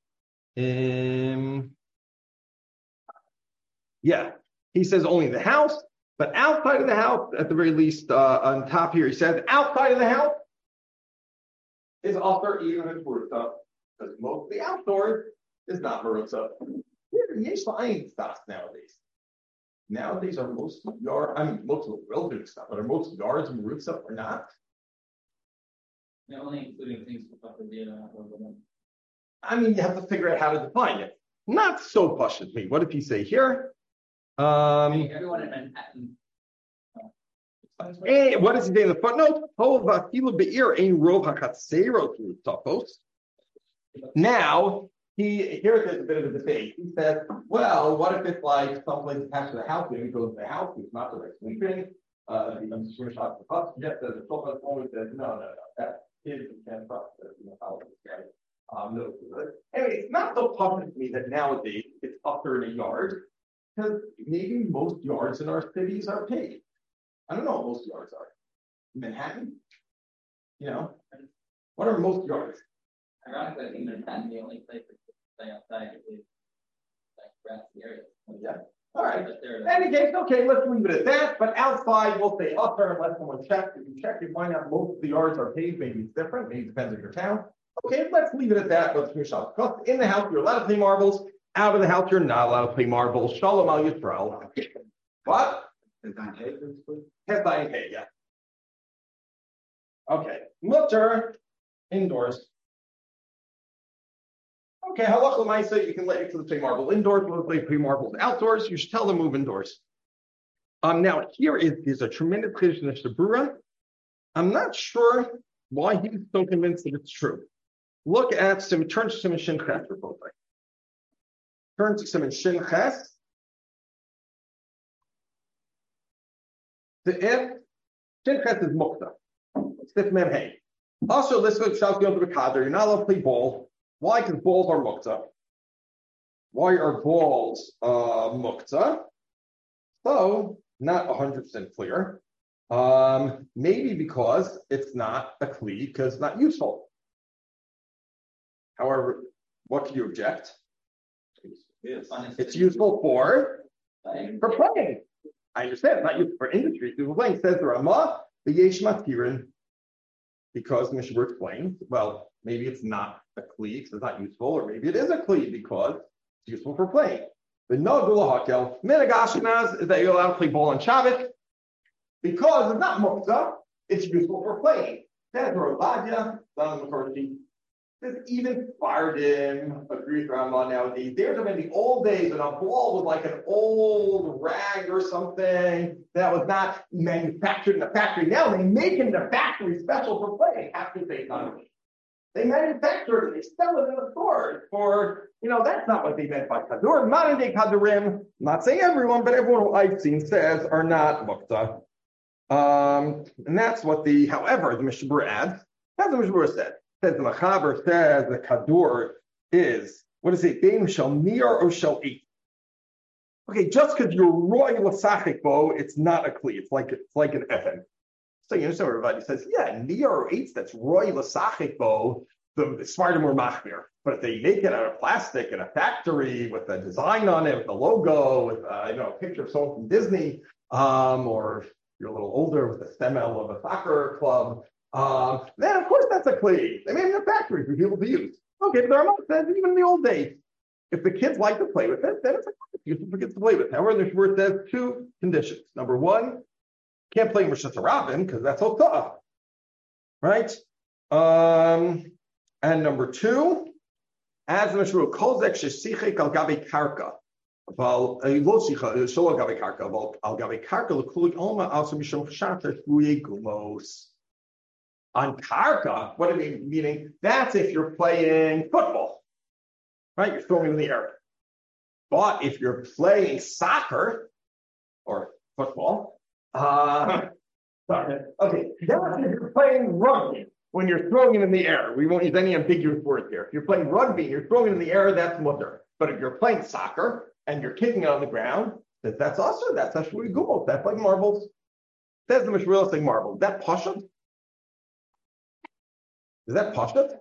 Yeah, he says only the house, but outside of the house, at the very least, on top here, he says outside of the house is also even if it's Marutza, because most of the outdoors is not Marutza. Yesh La'ayin stuff nowadays. Nowadays are most of the building stuff, but are most yards Marutza or not? They're only including things for the data. You have to figure out how to define it. Not so push at me. What did he say here? Everyone in Manhattan. What does he say in the footnote? Now, here's a bit of a debate. He says, well, what if it's like someplace attached to the house? Maybe it goes to the house, it's not the right sleeping. I'm just going to talk to the pups. Yes, the sofa always says, no, that is the chance for anyway, it's not so puzzling to me that nowadays it's upper in a yard, because maybe most yards in our cities are paved. I don't know what most yards are. Manhattan? What are most yards? Ironically, I think Manhattan, the only place that stay outside is like grassy areas. Yeah. All right. In any case, okay, let's leave it at that. But outside, we'll say upper unless someone checks. If you check, you find out most of the yards are paved. Maybe it's different. Maybe it depends on your town. Okay, let's leave it at that. Let's finish off. In the house, you're allowed to play marbles. Out of the house, you're not allowed to play marbles. Shalom al Yisrael. What? Headline hay, yeah. Okay. Mutter indoors. Okay, halacha l'maisa, you can let your kids play marbles indoors, we'll play marbles outdoors. You should tell them move indoors. Now here's a tremendous chiddush in the Shabura. I'm not sure why he's so convinced that it's true. Look at turn to Simon Shin Ches for both. Turn to Simon Shin Ches. The if Shin Ches is mukta. Sif mem hey. Also, let's go to Shabbos Yom Tov. You're not allowed to play ball. Why? Because balls are mukta. Why are balls mukta? So, not 100% clear. Maybe because it's not a kli, because it's not useful. However, what can you object? It's useful for playing. I understand it's not useful for industry. So playing says the Ramah, the Yesh Matirin, because Mishnah explains, well, maybe it's not a kli because it's not useful, or maybe it is a kli because it's useful for playing. The Nogula Hakel, Minhag Ashkenaz is that you're allowed to play ball on Shabbat because it's not muktzah, it's useful for playing. That's Ravadia, Don McCarthy. This even Fardim agrees with Ramah nowadays. There's been the old days when a ball was like an old rag or something that was not manufactured in the factory. Now they make it in the factory special for playing after they done it. They manufacture it and they sell it in the stores for, that's not what they meant by kadur. Modern day kadurim, not saying everyone, but everyone who I've seen says are not mukta. And that's what however, the Mishnah Berurah adds, as the Mishnah Berurah said. Says the Machaber says the kadur is, what is it, bein shel mir or shel eight. Okay, just because you're roy l'sachik bo, it's not a kli. It's like an effen. So you understand what everybody says? Yeah, mir or eight, that's roy l'sachik bo. The smarter more machmir. But if they make it out of plastic in a factory with a design on it, with a logo, with a picture of someone from Disney, or you're a little older with the stemel of a soccer club. Then of course that's a kli. They made it in a factory for people to use. Okay, but the Ramah says even in the old days, if the kids like to play with it, then it's useful for kids to play with. However, the Shmuel says two conditions. Number one, can't play Rishus Harabim because that's Hotah, right? And number two, as the Shmuel calls it, shesichek al gabe karka. Val lo sicha shelo gabe karka. Val al gabe karka l'kulik alma also mishum chashater shvuye gumos. On karka, what do they meaning? That's if you're playing football, right? You're throwing in the air. But if you're playing soccer or football, okay, that's if you're playing rugby when you're throwing it in the air. We won't use any ambiguous words here. If you're playing rugby, you're throwing it in the air, that's mutter. But if you're playing soccer and you're kicking it on the ground, that's also, that's actually gumos. That's like marbles. Says the Mishra saying marbles. Is that pashut? Is that pashut?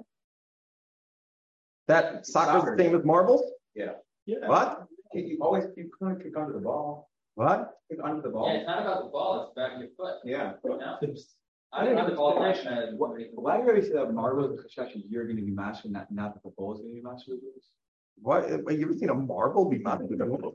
That soccer's the same as marbles? Yeah. What? You couldn't kick under the ball. What? Kick under the ball. Yeah, it's not about the ball, it's about your foot. Yeah. I don't know the ball Why do you always say that marbles you're going to be mashing, not that the ball is going to be mashing? What? Have you ever seen a marble be mounted with a marble?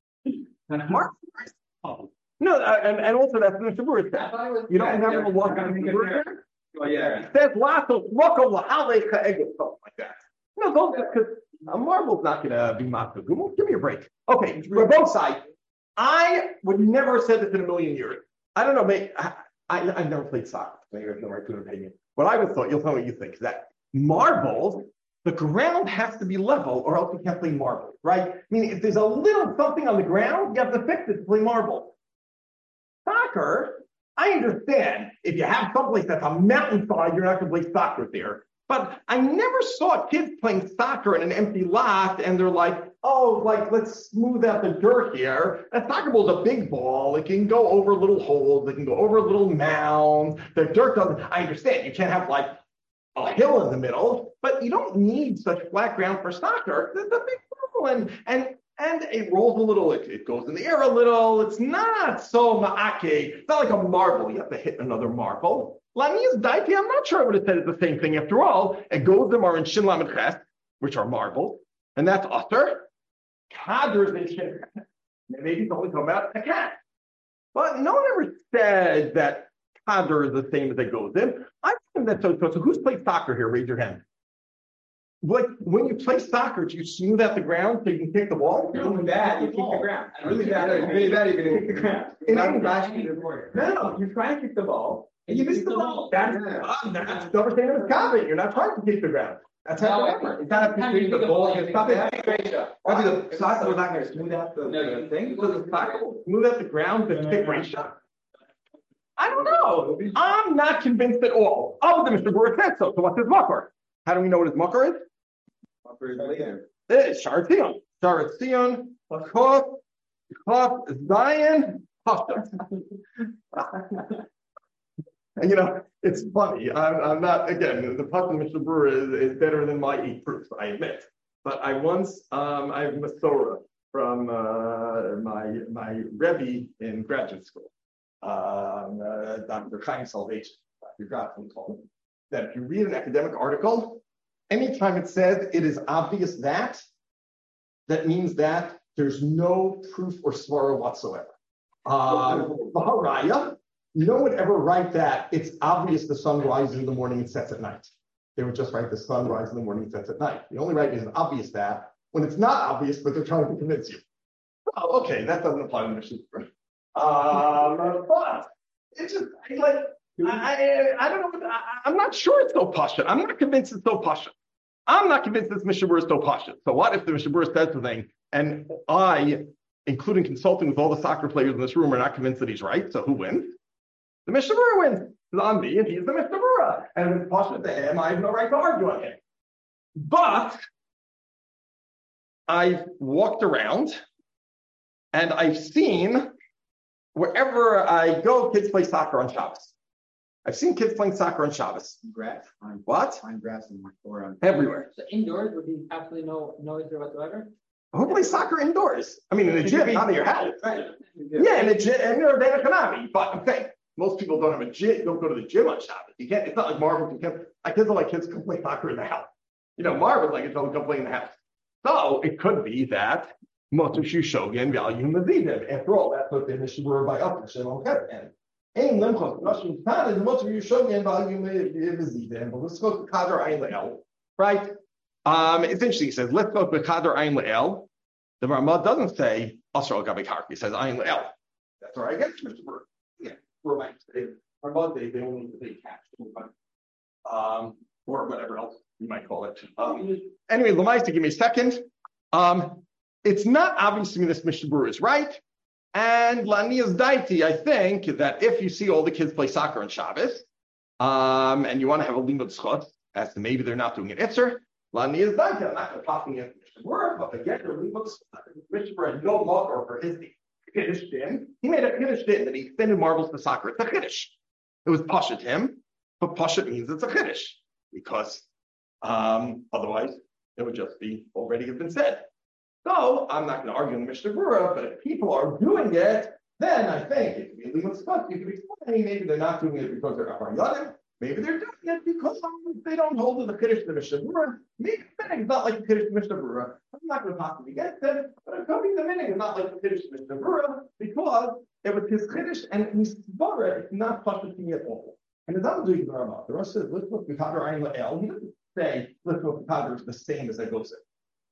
No, and also that's the Shabbat says. You don't remember what Shabbat says? Oh, yeah. It says lots of something like that. No, don't, because a marble's not going to be mounted. Give me a break. Okay, we're both sides. I would never have said this in a million years. I don't know, maybe, I've never played soccer. Maybe I have no right to an opinion. What I would thought, you'll tell me what you think, is that marbles, the ground has to be level or else you can't play marbles, right? I mean, if there's a little something on the ground, you have to fix it to play marbles. Soccer, I understand. If you have someplace that's a mountainside, you're not going to play soccer there. But I never saw kids playing soccer in an empty lot and they're like, let's smooth out the dirt here. A soccer ball is a big ball. It can go over little holes. It can go over little mounds. The dirt doesn't, I understand. You can't have like a hill in the middle, but you don't need such flat ground for soccer. It's a big ball and it rolls a little. It goes in the air a little. It's not so ma'ake. It's not like a marble. You have to hit another marble. Lami's daiti, I'm not sure I would have said it's the same thing after all. And them are in Shin Lamed Ches, which are marbles, and that's utter. Kadr is in Shin. Maybe it's only talking about a cat. But no one ever said that Kadr is the same as it goes in. I think that's so who's played soccer here? Raise your hand. like when you play soccer, do you smooth out the ground so you can kick the ball? Really bad, you kick the ground. Really bad, you're gonna kick the ground. No, you try and kick the ball, and you miss the ball. That's double standard of comedy. You're not trying to kick the ground. That's how it works. It's not if you kick the ball and stop it. The soccer was not going to smooth out the thing. So the soccer will smooth out the ground to kick ratio. I don't know. I'm not convinced at all. Oh, the Mr. Brewer said so. So what's his mucker? How do we know what his mucker is? It is Sharatzion. Sharatzion, Chaf, Zion, Haftar. And it's funny. I'm not, again, the Pasuk Mr. Brewer is better than my 8 proofs, I admit. But I once, I have Masorah from my Rebbe in graduate school, Dr. Chaim Salvation, Dr. Gottlieb called him, that if you read an academic article, anytime it says it is obvious that means that there's no proof or svara whatsoever. Maharaya, no one would ever write that it's obvious the sun rises in the morning and sets at night. They would just write the sun rises in the morning and sets at night. The only write is obvious that when it's not obvious, but they're trying to convince you. Oh, okay, that doesn't apply to Mishnah. But it's just like I don't know. I'm not sure it's so pashut. I'm not convinced it's so pashut. I'm not convinced this Mishnah Berurah is so pashut. So what if the Mishnah Berurah says something and I, including consulting with all the soccer players in this room, are not convinced that he's right? So who wins? The Mishnah Berurah wins. It's on me, and he's the Mishnah Berurah. And if it's pashut to him, I have no right to argue on him. But I've walked around and I've seen wherever I go, kids play soccer on Shabbos. I've seen kids playing soccer on Shabbos. grass. What? On grass or everywhere. So indoors would be absolutely no issue whatsoever. Who plays soccer indoors? I mean, in a gym, not in your house. Right. Yeah, in a gym, and they're Hanami. But I'm saying most people don't have a gym. Don't go to the gym on Shabbos. You can't. It's not like marbles. You can't. Kids are like kids can play soccer in the house. Marbles like it's only come play in the house. So it could be that Motushu Shogun value Mazidim. After all, that's what the Mishnah Berurah by up Shalom Kevin. Ein lemchos nashim tan is Motushu Shogun value Mazidim. But let's go to Kader Ayin Le'el, right? It's interesting. He says, let's go to Kader Ayin Le'el. The Ramah doesn't say Asra Gabi Karki. He says Ayin Le'el. That's where I get Mishnah Berurah. Yeah, we're right. Ramah they only they catch, or whatever else you might call it. Anyway, Lamaisa, give me a second. It's not obvious to me this Mishnah Berurah is right. And Lania's Daiti, I think that if you see all the kids play soccer on Shabbos, and you want to have a limud schot, as to maybe they're not doing an itzer, Lania's Daiti, I'm not going to talk against Mishnah Berurah, but again, the limud schot, Mishnah Berurah had no mocker for his Kiddush din. He made a Kiddush din that he extended marbles to soccer. It's a Kiddush. It was Pashut him, but Pashut means it's a Kiddush, because otherwise it would just be already have been said. So I'm not going to argue in the Mishnah Berurah, but if people are doing it, then I think it could be limud schot. You could explain maybe they're not doing it because they're Avaryanim. Maybe they're doing it because they don't hold to the Kiddush of the Mishnah Berurah. Maybe the minhag is not like the Kiddush of the Mishnah Berurah. I'm not going to talk against it, but it could be the minhag is not like the Kiddush of the Mishnah Berurah because it was his Kiddush and his Svara, it's not pashut to me at all. And it's not doing the Ramah. The Rosh says, let's look at Kader Ayin Le'el. He doesn't say, let's look at Kader is the same as I go say.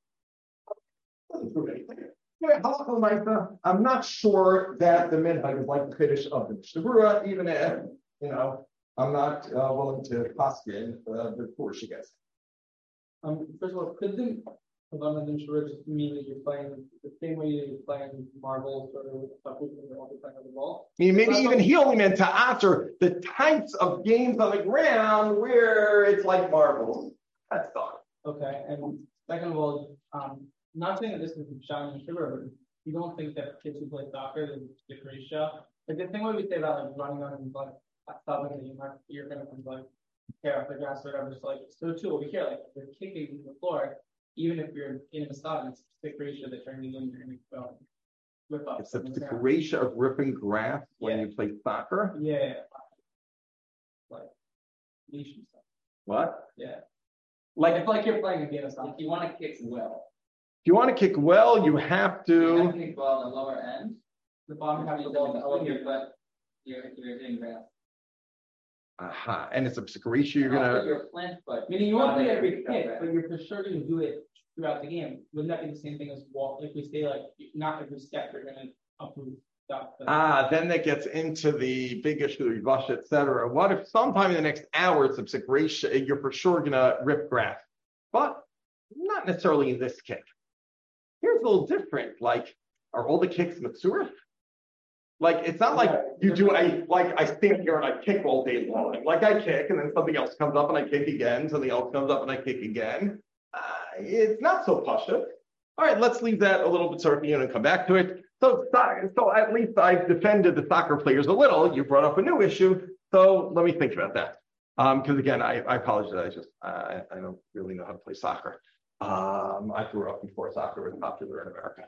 Doesn't prove anything. Anyway, I'm not sure that the minhag is like the Kiddush of the Mishnah Berurah, even if, I'm not willing to paskin before she gets. First of all, could the Havana and Shura just mean that you're playing the same way you're playing marbles or stuff when you're also playing on the ball? I mean, maybe even he only meant to answer the types of games on the ground where it's like marbles. That's thought. Okay, and second of all, not saying that this is Shana and Shura, but you don't think that kids who play soccer is Dikrisha? Like the thing what we say about like running on and like stopping and you're gonna like tear off the grass or whatever. So like so too over here, like if you're kicking the floor, even if you're in a stop, it's Dikrisha that you're gonna whip up. It's the Dikrisha of ripping grass when you play soccer? Yeah. Like leash and stuff. What? Yeah. Like it's like you're playing a game of If you want to kick well. If you want to kick well, you have You to. have to kick well on the lower end. the bottom half of the You ball. don't hold your butt. You're hitting grass. And it's a psikarisha you're gonna. Your plant, but Meaning you won't do it every kick, but you're for sure going to do it throughout the game. Wouldn't that be the same thing as walk? If we say like not every step you're going to approve stuff. Then that gets into the big issue of Yvash, et cetera. What if sometime in the next hour it's a psikarisha, you're for sure gonna rip grass, but not necessarily in this kick. Here's a little different. Like, are all the kicks matzurah? Like, it's not like you do I stand here and I kick all day long. Like, I kick and then something else comes up and I kick again, something else comes up and I kick again. It's not so pashut. All right, let's leave that a little bit circular and come back to it. So at least I've defended the soccer players a little. You brought up a new issue, so let me think about that. Because again, I apologize. I don't really know how to play soccer. I grew up before soccer was popular in America.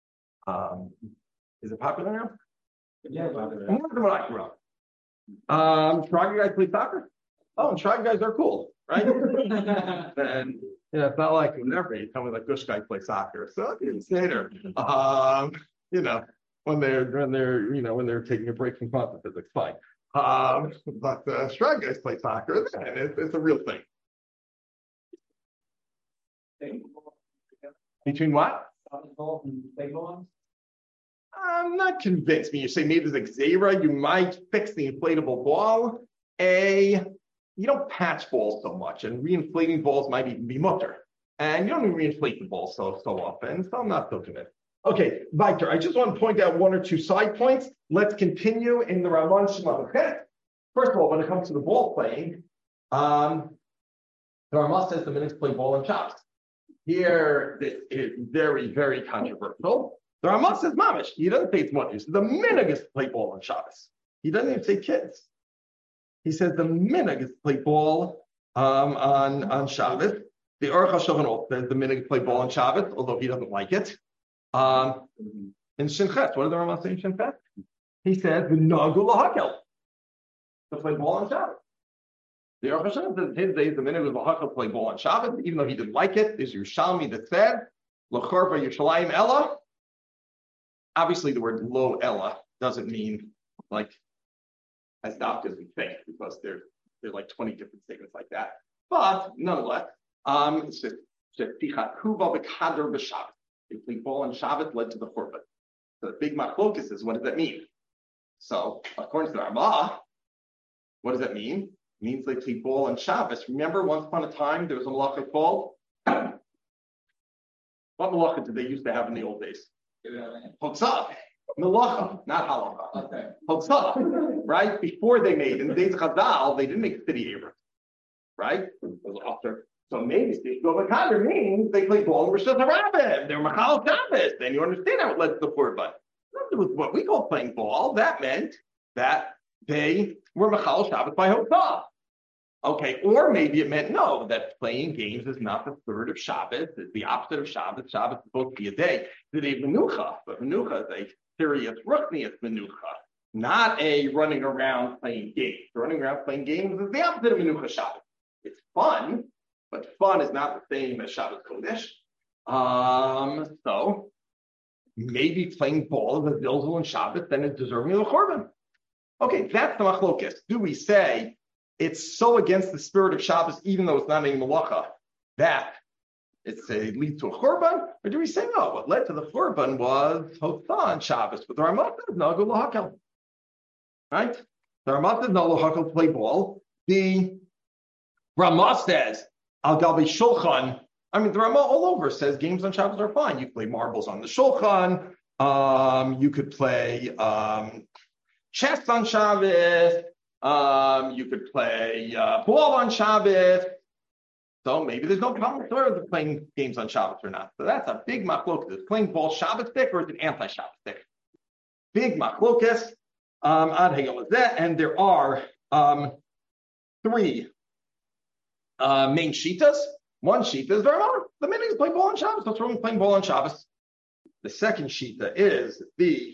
Is it popular now? Yeah, More than when I grew up. Chicago guys play soccer? Oh, and Chicago guys are cool, right? And it's not like whenever you tell me like Gush guys play soccer. So I didn't say there. When they're taking a break from quantum physics, fine. But Chicago guys play soccer, and it's a real thing. Between what? I'm not convinced. When you say maybe there's Xera, you might fix the inflatable ball. You don't patch balls so much, and reinflating balls might even be mutter. And you don't even reinflate the ball so often, so I'm not so convinced. Okay, Victor, I just want to point out one or two side points. Let's continue in the Raman Shema. First of all, when it comes to the ball playing, the Ramah says the minutes play ball and Shabbos. Here, this is very, very controversial. The Ramah says mamish. He doesn't say it's much. He says the minhag is to play ball on Shabbos. He doesn't even say kids. He says the minhag is to play ball on Shabbos. The Aruch HaShulchan says the minhag is to play ball on Shabbos, although he doesn't like it. In Shinchet, what did the Ramah say in Shinchet? He says the nagu lahakel to play ball on Shabbos. The Aruch HaShulchan says his days the minhag was lahakel to play ball on Shabbos, even though he didn't like it. There's Yerushalmi that said lachorva Yerushalayim Ella. Obviously, the word lo Ella doesn't mean like as daft as we think, because there's like 20 different statements like that. But nonetheless, it's just tichakuva b'kader b'Shabbat. They play ball on Shabbat led to the korban. So the big machlokus is, what does that mean? So according to the Rambam, what does that mean? It means they play ball on Shabbos. Remember, once upon a time there was a malacha called. What malacha did they used to have in the old days? Hotzah. Malacha, not halacha. Okay. Hotzah, right? Before they made, in the days of Chazal, they didn't make city Abram, right? It was after. So maybe Stishko Bakader means they play ball in Rosh Hashanah. They're Machal Shabbos. Then you understand how it led to the korban. Nothing with what we call playing ball. That meant that they were Machal Shabbos by Hotzah. Okay, or maybe it meant no, that playing games is not the third of Shabbos. It's the opposite of Shabbos. Shabbos is supposed to be a day. The day of Menucha, but Menucha is a serious Ruchnius Menucha, not a running around playing games. Running around playing games is the opposite of Menucha Shabbos. It's fun, but fun is not the same as Shabbos Kodesh. So maybe playing ball is a Zilzul and Shabbos, then it's deserving of the Korban. Okay, that's the machlokas. Do we say it's so against the spirit of Shabbos, even though it's not a malacha, that it leads to a korban? Or do we say no? What led to the korban was Hotzah on Shabbos, but the Ramah says no, go lahakel. Right? The Ramah says no lahakel to play ball. The Ramah says al gabi shulchan. I mean, the Ramah all over says games on Shabbos are fine. You play marbles on the shulchan. You could play chess on Shabbos. You could play ball on Shabbos. So maybe there's no problem with playing games on Shabbos or not. So that's a big machlokas. Is playing ball Shabbos stick or is it anti-Shabbos stick? Big machlokas. And there are three main shitas. One shita is the minhag is play ball on Shabbos. What's wrong with playing ball on Shabbos? The second shita is the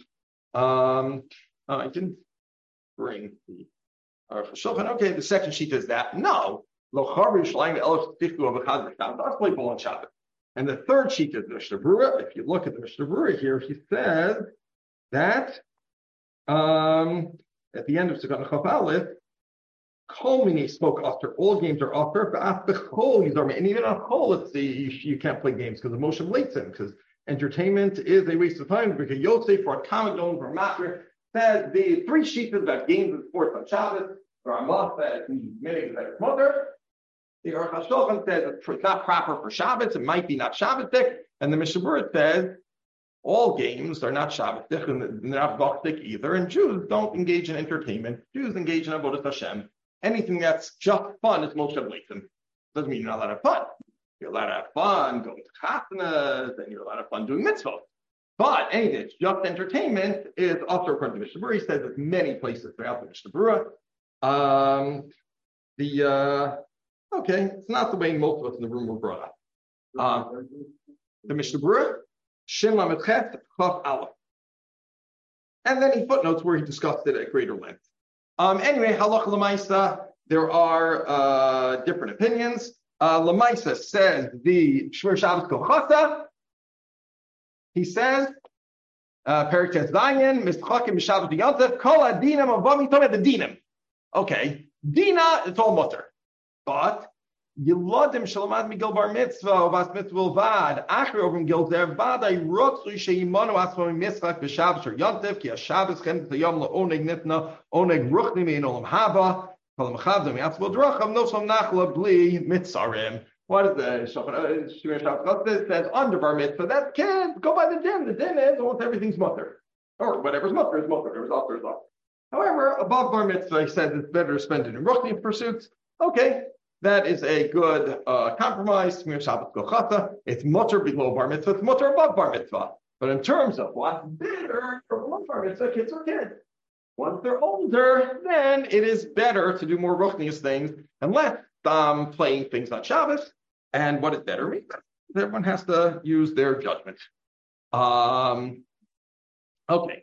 I didn't bring the okay, the second sheet is that no, let's play ball on Shabbat. And the third sheet is the Mishnah Berurah. If you look at the Mishnah Berurah here, he says that at the end of Sukkot Chaf Aleph, Kol mini spoke after all games are offered, but after Chol, and even on Chol, let's see, you can't play games because emotion relates in, because entertainment is a waste of time. Because Yosef for comic zone for matter says the three sheets about games and sports on Shabbos. Ramah says meaning that it's mother. The Aruch HaShulchan says it's not proper for Shabbos. It might be not Shabbatic, and the Mishnah Berurah says all games are not Shabbatic and they're not Bachtik either. And Jews don't engage in entertainment. Jews engage in Avodas Hashem. Anything that's just fun is Moshe Leitzim. Doesn't mean you're not allowed to have fun. You're allowed to have fun going to chasnas, and you're allowed to have fun doing mitzvot. But anything that's just entertainment is also according to Mishnah Berurah. He says there's many places throughout the Mishnah Berurah. Okay, it's not the way most of us in the room were brought up. The Mishnah Berurah, Shin Lamed Ches Chaf Aleph, and then he footnotes where he discussed it at greater length. Anyway, Halacha L'Maisa, there are different opinions. L'Maisa says the Shmir Shabbos Kochasa. He says, Perik Tes Zayin, Mischakim B'Shabbos B'Yontif, Kol Adinam Avami Tomei the Dinam. Okay, Dina, it's all mutter. But Yiladim Shalamad Migil Bar Mitzvah Ovas Mitzvah Vad Achri over Migil Zervad I Rotzu Sheimanu Asmami Mitzvah B'Shabbos or Yontif Ki HaShabbos Chem Tzayom LaOneg Nitna Oneg Ruchni Mein Olam Haba Kol Mechavdom Yatzvot Dracham Nosom Nachla Bli Mitzarim. What is the Shemir Shabbos? It says under Bar Mitzvah. That's kids. Go by the din. The din is almost everything's mutter, or whatever's mutter is mutter. Whatever's off is off. However, above Bar Mitzvah, he says it's better to spend it in Ruchni pursuits. Okay. That is a good compromise. It's mutter below bar mitzvah. It's mutter above bar mitzvah. But in terms of what's better for below bar mitzvah, kids are kids. Once they're older, then it is better to do more ruchnius things and less playing things on Shabbos. And what is better means everyone has to use their judgment. Okay.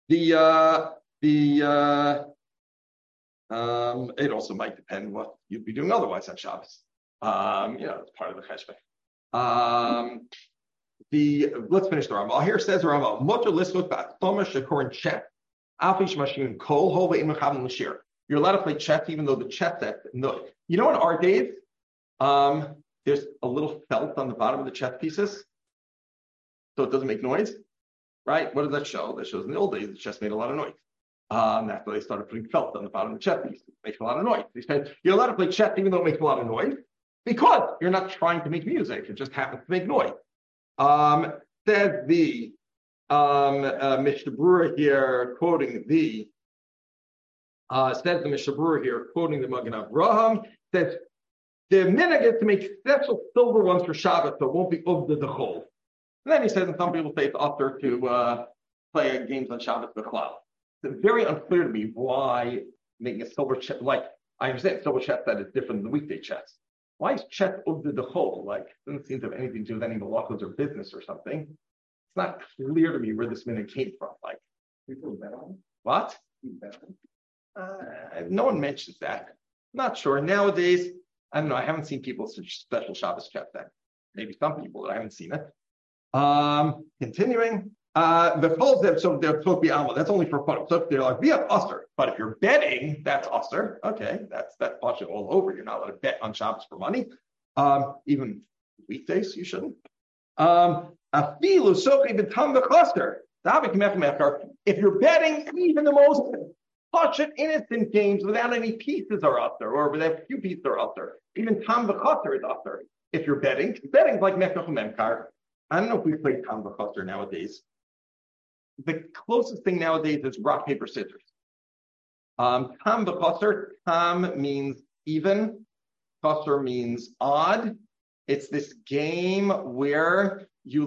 It also might depend what you'd be doing otherwise on Shabbos. It's part of the cheshbon. Let's finish the Rambam. Here says the Rambam, Motor Lisvot Bat Thomas Shakur and Chet. Alfish Mashim Kol Hova Imachavim Lashir. You're allowed to play chess even though the chess set. No, in our days, there's a little felt on the bottom of the chess pieces, so it doesn't make noise, right? What does that show? That shows in the old days the chess made a lot of noise. That's why they started putting felt on the bottom of the chess piece. It makes a lot of noise. They said you're allowed to play chess even though it makes a lot of noise because you're not trying to make music. It just happens to make noise. Says the Mishnah Berurah here, quoting the Mishnah Berurah here, quoting the Magen Avraham, says the minhag is to make special silver ones for Shabbat, so it won't be of the chol. And then he says, and some people say it's usher to play games on Shabbat b'chlal. It's very unclear to me why making a silver chess, like I understand silver chess that is different than the weekday chess. Why is chess of the chol? Like, it doesn't seem to have anything to do with any malachos or business or something. It's not clear to me where this minhag came from. Like, what? No one mentions that. I'm not sure. Nowadays, I don't know. I haven't seen people such special Shabbos chess that. Maybe some people, but I haven't seen it. Continuing. The full zeb, so they're supposed to be alma. That's only for fun. So they're like, be up usher. But if you're betting, that's usher. Okay, that's watching all over. You're not allowed to bet on Shabbos for money. Even weekdays, you shouldn't. If you're betting, even the most touch it innocent games without any pieces are usher, or without few pieces are usher. Even tam v'chaser is usher. If you're betting's like mekach memkar. I don't know if we play tam v'chaser nowadays. The closest thing nowadays is rock, paper, scissors. Tam v'chaser, tam means even, chaser means odd. It's this game where you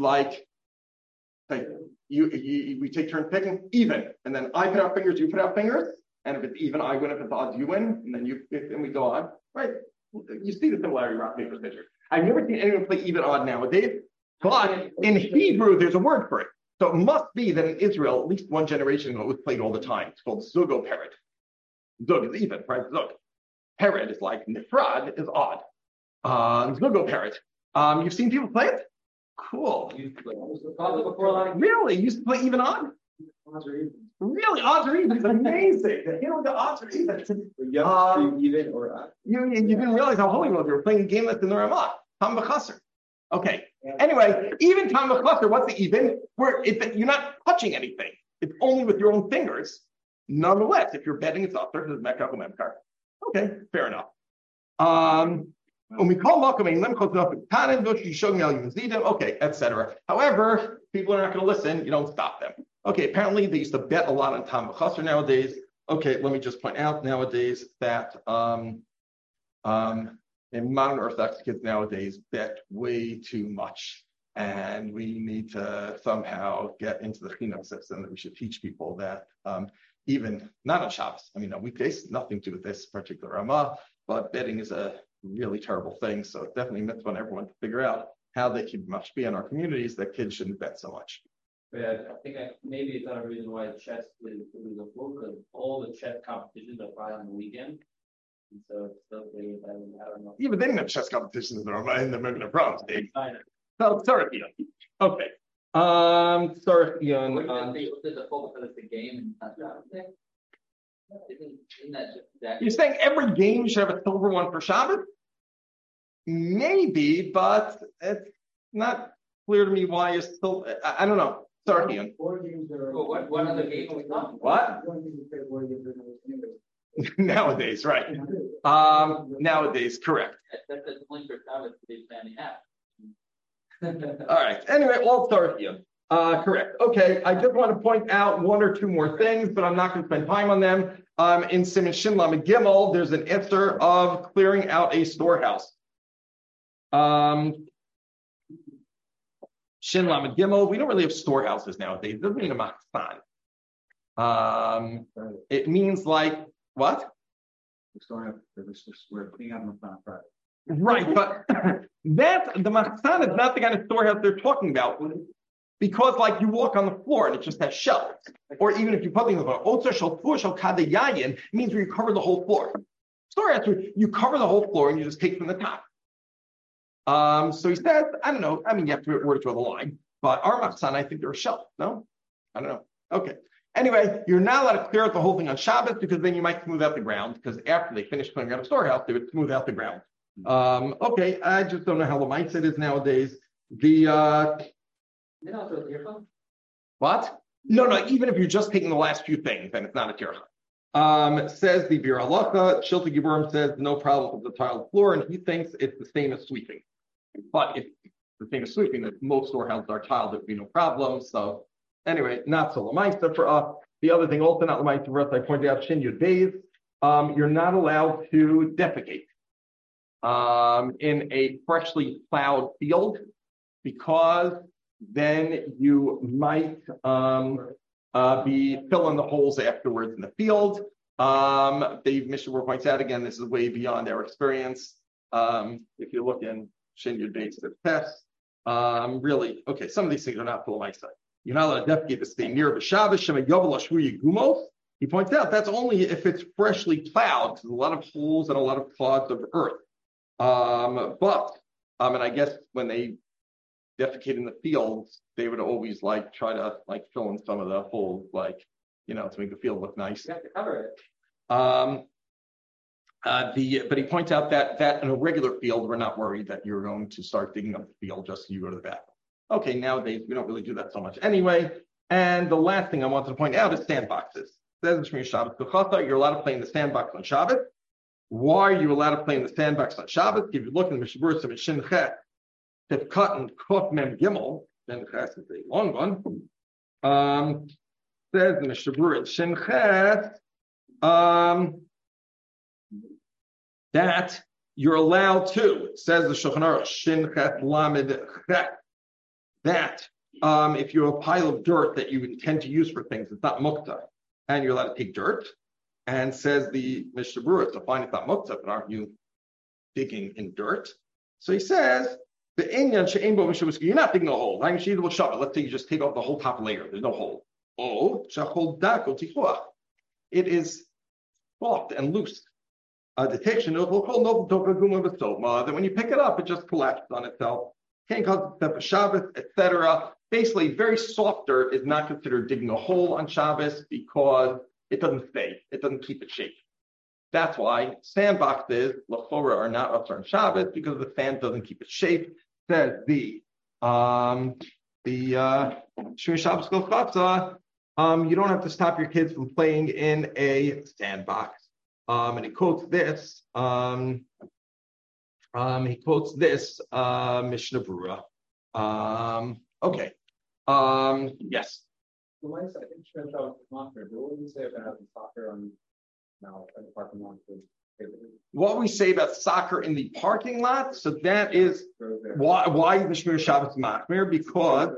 we take turns picking even, and then I put out fingers, you put out fingers, and if it's even, I win. If it's odd, you win, and then we go on. Right? You see the similarity, rock, paper, scissors. I've never seen anyone play even odd nowadays, but in Hebrew there's a word for it. So it must be that in Israel, at least one generation ago, it was played all the time. It's called zugo pered. Zug is even, right? Zug. Pered is like nifrad is odd. Zugo pered. You've seen people play it? Cool. Really? You used to play even odd? Really, odds are even. It's amazing. The odds are even. You have to even or up. You didn't realize how holy it was. You were playing a game that's in the Ramah. Tam v'chaser. Okay. Anyway, even tam v'chaser, what's the even? Where you're not touching anything. It's only with your own fingers. Nonetheless, if you're betting, it's up there. It's mekar or memkar. Okay, fair enough. When we call makom ein lemchot nafik tanen v'shi shogim el yuzidim. Okay, etc. However, people are not going to listen. You don't stop them. Okay, apparently they used to bet a lot on tam v'chaser nowadays. Okay, let me just point out nowadays that in modern Orthodox kids nowadays bet way too much, and we need to somehow get into the chinuch system that we should teach people that even not on Shabbos. I mean, on weekdays, nothing to do with this particular Ramah, but betting is a really terrible thing. So it's definitely a mitzvah on everyone to figure out how they can much be in our communities that kids shouldn't bet so much. Yeah, I think maybe it's not a reason why chess is a full, because all the chess competitions are probably on the weekend. And so it's still big. I don't know. Even they didn't have chess competitions in the regular proms, Dave. I know. So, sorry, okay. Sorry, What's the full because it's a game and not Shabbos? Isn't that just exactly? You're saying every game should have a silver one for Shabbos? Maybe, but it's not clear to me why you're still. I don't know. Sorry, Ian. Well, what other game are we talking about? What? Nowadays, right? Nowadays, correct. That's the point for Shabbos to be standing out. All right. Anyway, all start here. Correct. Okay. I just want to point out one or two more things, but I'm not going to spend time on them. In Siman Shin Lamed Gimel, there's an answer of clearing out a storehouse. Shin Lamed Gimel. We don't really have storehouses nowadays. It doesn't mean a machzan. It means like what? We're cleaning up on Friday. Right, but that the machzan is not the kind of storehouse they're talking about, because like you walk on the floor and it just has shelves, or even if you put things like otzer shel fush shel kadayayin, it means where you cover the whole floor. Storehouse where you cover the whole floor and you just take from the top. So he says, I don't know. I mean, you have to word to the line, but our machzan, I think they're a shelf. No, I don't know. Okay. Anyway, you're not allowed to clear out the whole thing on Shabbos because then you might smooth out the ground. Because after they finish clearing out a storehouse, they would smooth out the ground. Okay, I just don't know how the mindset is nowadays. What? No, even if you're just taking the last few things, then it's not a tircha. Says the Bir Halacha, Shilta Giburim says no problem with the tiled floor, and he thinks it's the same as sweeping. But if the same as sweeping, that most storehouses are tiled, there would be no problem. So anyway, not so lamaisa for us. The other thing also not lamaisa for us, I pointed out Shin Yud Beis, you're not allowed to defecate in a freshly plowed field, because then you might be filling the holes afterwards in the field. Dave Mishnah points out again, this is way beyond our experience. If you look in Shin Yud Beis tests, really, okay, some of these things are not full of eyesight. You're not allowed to defecate to stay near the Shabbos. Shema Yovel Ashvuyi Gumos. He points out that's only if it's freshly plowed, because there's a lot of holes and a lot of clods of earth. And I guess when they defecate in the fields, they would always try to fill in some of the holes, to make the field look nice. You have to cover it. But he points out that in a regular field, we're not worried that you're going to start digging up the field just so you go to the bathroom. Okay, nowadays we don't really do that so much anyway. And the last thing I wanted to point out is sandboxes. Says in Shabbos B'chata, you're allowed to play in the sandbox on Shabbos. Why are you allowed to play in the sandbox on Shabbos? If you look in the Mishabur of Shin Chet, Tifkat and Kuf Mem Gimel, Shin Chet is a long one. Says in the Mishabur in Shin Chet that you're allowed to. Says the Shulchan Aruch Shin Chet Lamed Chet, that if you have a pile of dirt that you intend to use for things, it's not mukta, and you're allowed to take dirt. And says the Mishnah Berurah, so fine, it's not mukta, but aren't you digging in dirt? So he says, the inyan she'ein bo mishum, you're not digging a hole. Let's say you just take off the whole top layer. There's no hole. Oh, shachol dako tichuach. It is soft and loose. Detection that when you pick it up, it just collapses on itself. Can't cause it for Shabbos, etc. basically very soft dirt is not considered digging a hole on Shabbos because it doesn't stay. It doesn't keep its shape. That's why sandboxes, lachora, are not up on Shabbos because the sand doesn't keep its shape. Says the Shmir Shabbos Chofetza, you don't have to stop your kids from playing in a sandbox. And he quotes this. Mishnah Berurah. Okay. Yes. The way I think Shmir Shabbos is not fair, but what would you say about having soccer on now at the parking lot? What we say about soccer in the parking lot, so that is why the Shmir Shabbos Machmir, because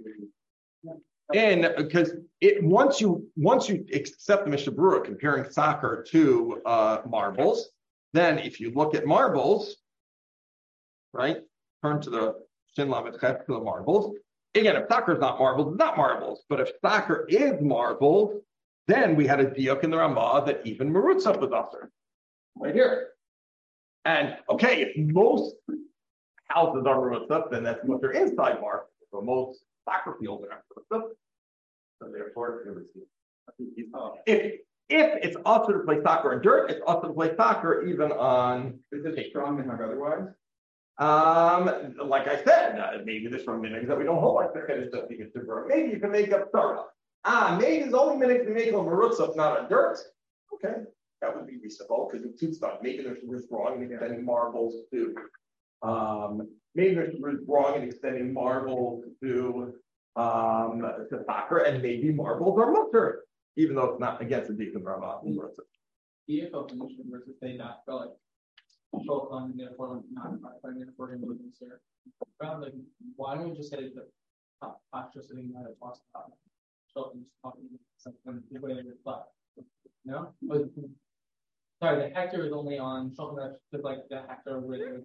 once you accept the Mishnah Berurah comparing soccer to marbles, then if you look at marbles, right, turn to the Shin Lamed Chet to the marbles. Again, if soccer is not marbles, it's not marbles. But if soccer is marbles, then we had a diuk in the Ramah that even Marutza was usher. Right here. And okay, if most houses are Marutza, then that's what they're inside marbles. So most soccer fields are Marutza. So therefore, if it's usher to play soccer in dirt, it's usher to play soccer even on. Is it strong and otherwise? Like I said, maybe there's some minutes that we don't hold like that. It's just because maybe you can make up Sarah. Maybe there's only minutes to make on Marutza, not on dirt. Okay, that would be reasonable because it's two stuff. Maybe there's wrong in extending marbles to. Maybe there's wrong in extending marbles to soccer, and maybe marbles are mutter, even though it's not against the decent Ramah. EFL position versus they not feel like Shulchan and therefore not finding it for him moving sir. Like, why don't we just say the posture sitting at a toss top? Shulchan's talking something the way they reflect. No? Sorry, the hector is only on Shulchan, just like the hector with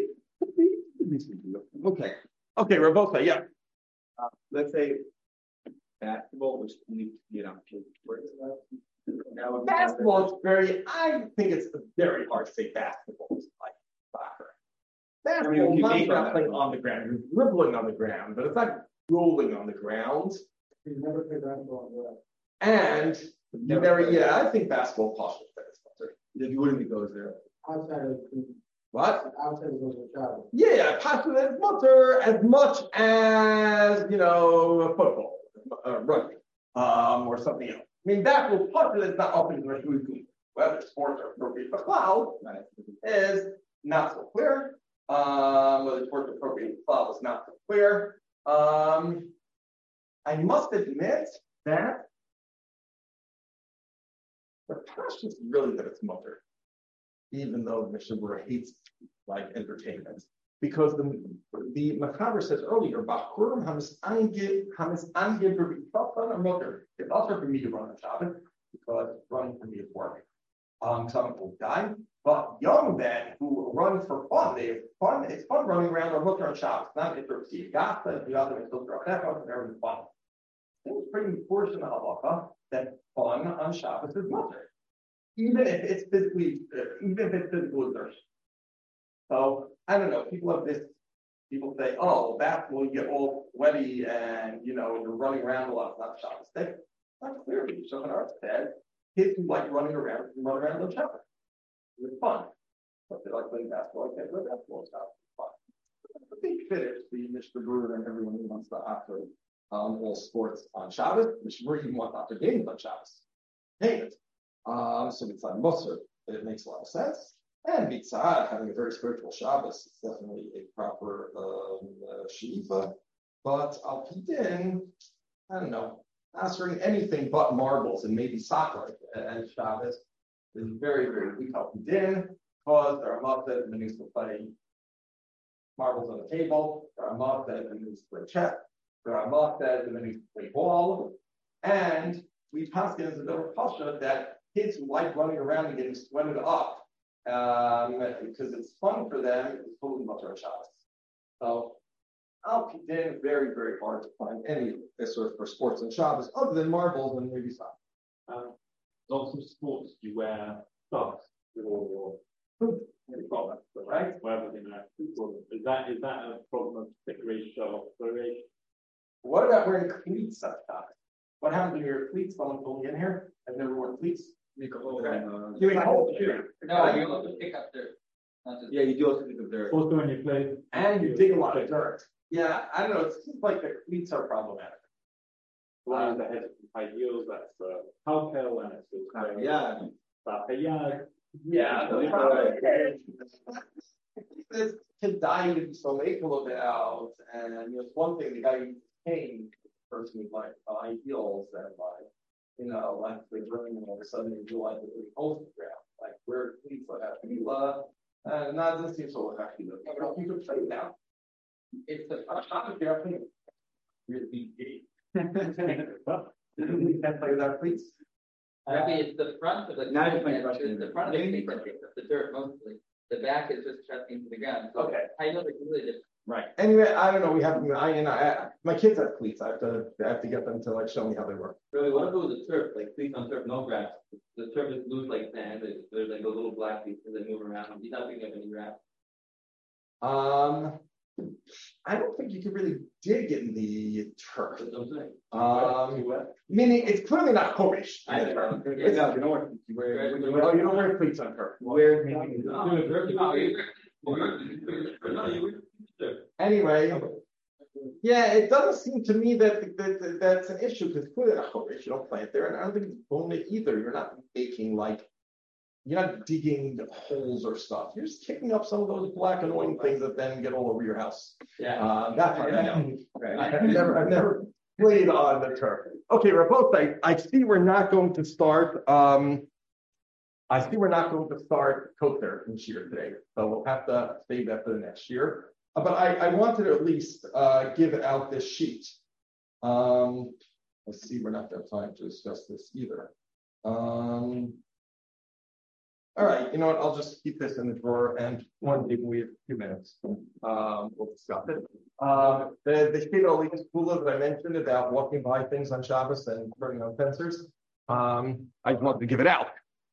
Okay, Rabota, yeah. Let's say basketball, which needs to be on kids. Basketball is I think it's very hard to say basketball is like soccer. Basketball, you're not playing on the ground, you're dribbling on the ground, but it's not rolling on the ground. you never play basketball. And I think basketball possibly is If you wouldn't goes there. Outside of what? outside of the travel. Yeah, possibly as much as football, rugby, or something else. I mean, basketball possibly is not often whether sports are appropriate for cloud is not so clear. Whether sports are appropriate for cloud is not so clear. I must admit that the question is really that it's mutter, even though Mishnah Berurah hates like entertainment, because the Machaber says earlier, "Bachurim hamis angib b'rifatan or mutter." It's also for me to run on Shabbat because running for me is work. Some people die, but young men who run for fun, they have fun. It's fun running around or mutter on Shabbat. It's not interesting. Gasa, the other is still they're fun. It's pretty important in halacha that fun on Shabbos is mutter, even if it's physically exertion. So I don't know. People have this. People say, "Oh, basketball, you get all sweaty and you're running around a lot." It's not Shabbos. That's not clear. Shulchan Aruch said kids who like running around can run around on Shabbos. It's fun. But they like playing basketball. I can't play basketball. It's fun. But they finish the Mishnah Berurah and everyone who wants to offer all sports on Shabbos. Mishnah Berurah even wants to offer games on Shabbos. Games. So it's on Musar. It makes a lot of sense. And Mitzad, having a very spiritual Shabbos, is definitely a proper Shiva. But Al Pidin, I don't know, answering anything but marbles and maybe soccer and Shabbos is very, very weak Al Pidin, because there are Matzah and used to play marbles on the table, there are Matzah and used to play chess, there are Matzah and used to play ball, and we pass it as a little pasha that kids who like running around and getting sweated up, because it's fun for them, it's totally mutter Shabbos. So Al Pidin, very, very hard to find any sort for sports and Shabbos other than marbles and maybe soccer. Also sports you wear socks with all your products, right? Whatever in that. Is that a problem of thick ratio or ratio? What about wearing cleats up top? What happens when your cleats don't go in here? I've never worn cleats. Make a hole. You make a hole. No, you also pick up dirt. Not just- Yeah, you do also think of dirt. Also when you play. And you dig a lot of dirt. Yeah, I don't know. It seems like the cleats are problematic. One that has high heels, that's how tell and it's Yeah. Yeah. This kid died to be so makel about, and it's one thing the guy who came person with like high heels that like they're running and all of a sudden they realize that they're holes in the ground. Like where cleats like that. Not this seems so happy. You could play now. It's the really gay. You can't play without cleats. Maybe it's the front of the. Now you're playing it's Russian. the front of the cleat that picks up the dirt mostly. The back is just trusting to the ground. So Okay. I know they're really different. Right. Anyway, I don't know. We have my kids have cleats. I have to get them to like show me how they work. Really, what if it was a turf, like cleats on turf, no grass? The turf is loose like sand, there's like a little black piece that move around. He's not picking up any grass. I don't think you can really dig in the turf. That's what I'm saying. Meaning it's clearly not Koresh. I know. It's not. You know what? Well, you don't wear cleats on turf. Anyway, yeah, it doesn't seem to me that that's an issue because clearly not Koresh. You don't plant there, and I don't think it's bone either. You're not making you're not digging holes or stuff. You're just kicking up some of those black annoying things that then get all over your house. Yeah. That's what I know. I've never played on the turf. Okay, Rabbosai, I see we're not going to start. I see we're not going to start Kotzer this year today, so we'll have to save that for the next year. But I wanted to at least give out this sheet. Let's see, we're not going to have time to discuss this either. All right, you know what? I'll just keep this in the drawer, and one day we have 2 minutes. We'll discuss it. The Shita Aliyah's Kula that I mentioned about walking by things on Shabbos and turning on sensors. I just wanted to give it out.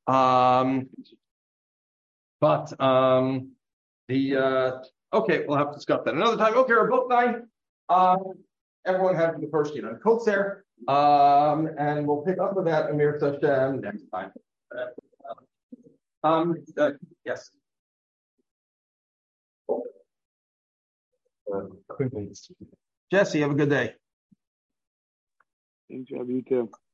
Okay, we'll have to discuss that another time. Okay, we're both 9. Everyone has the first sheet on Kotzer, and we'll pick up with that Amir Hashem next time. Yes. Jesse, have a good day. Thanks, you too.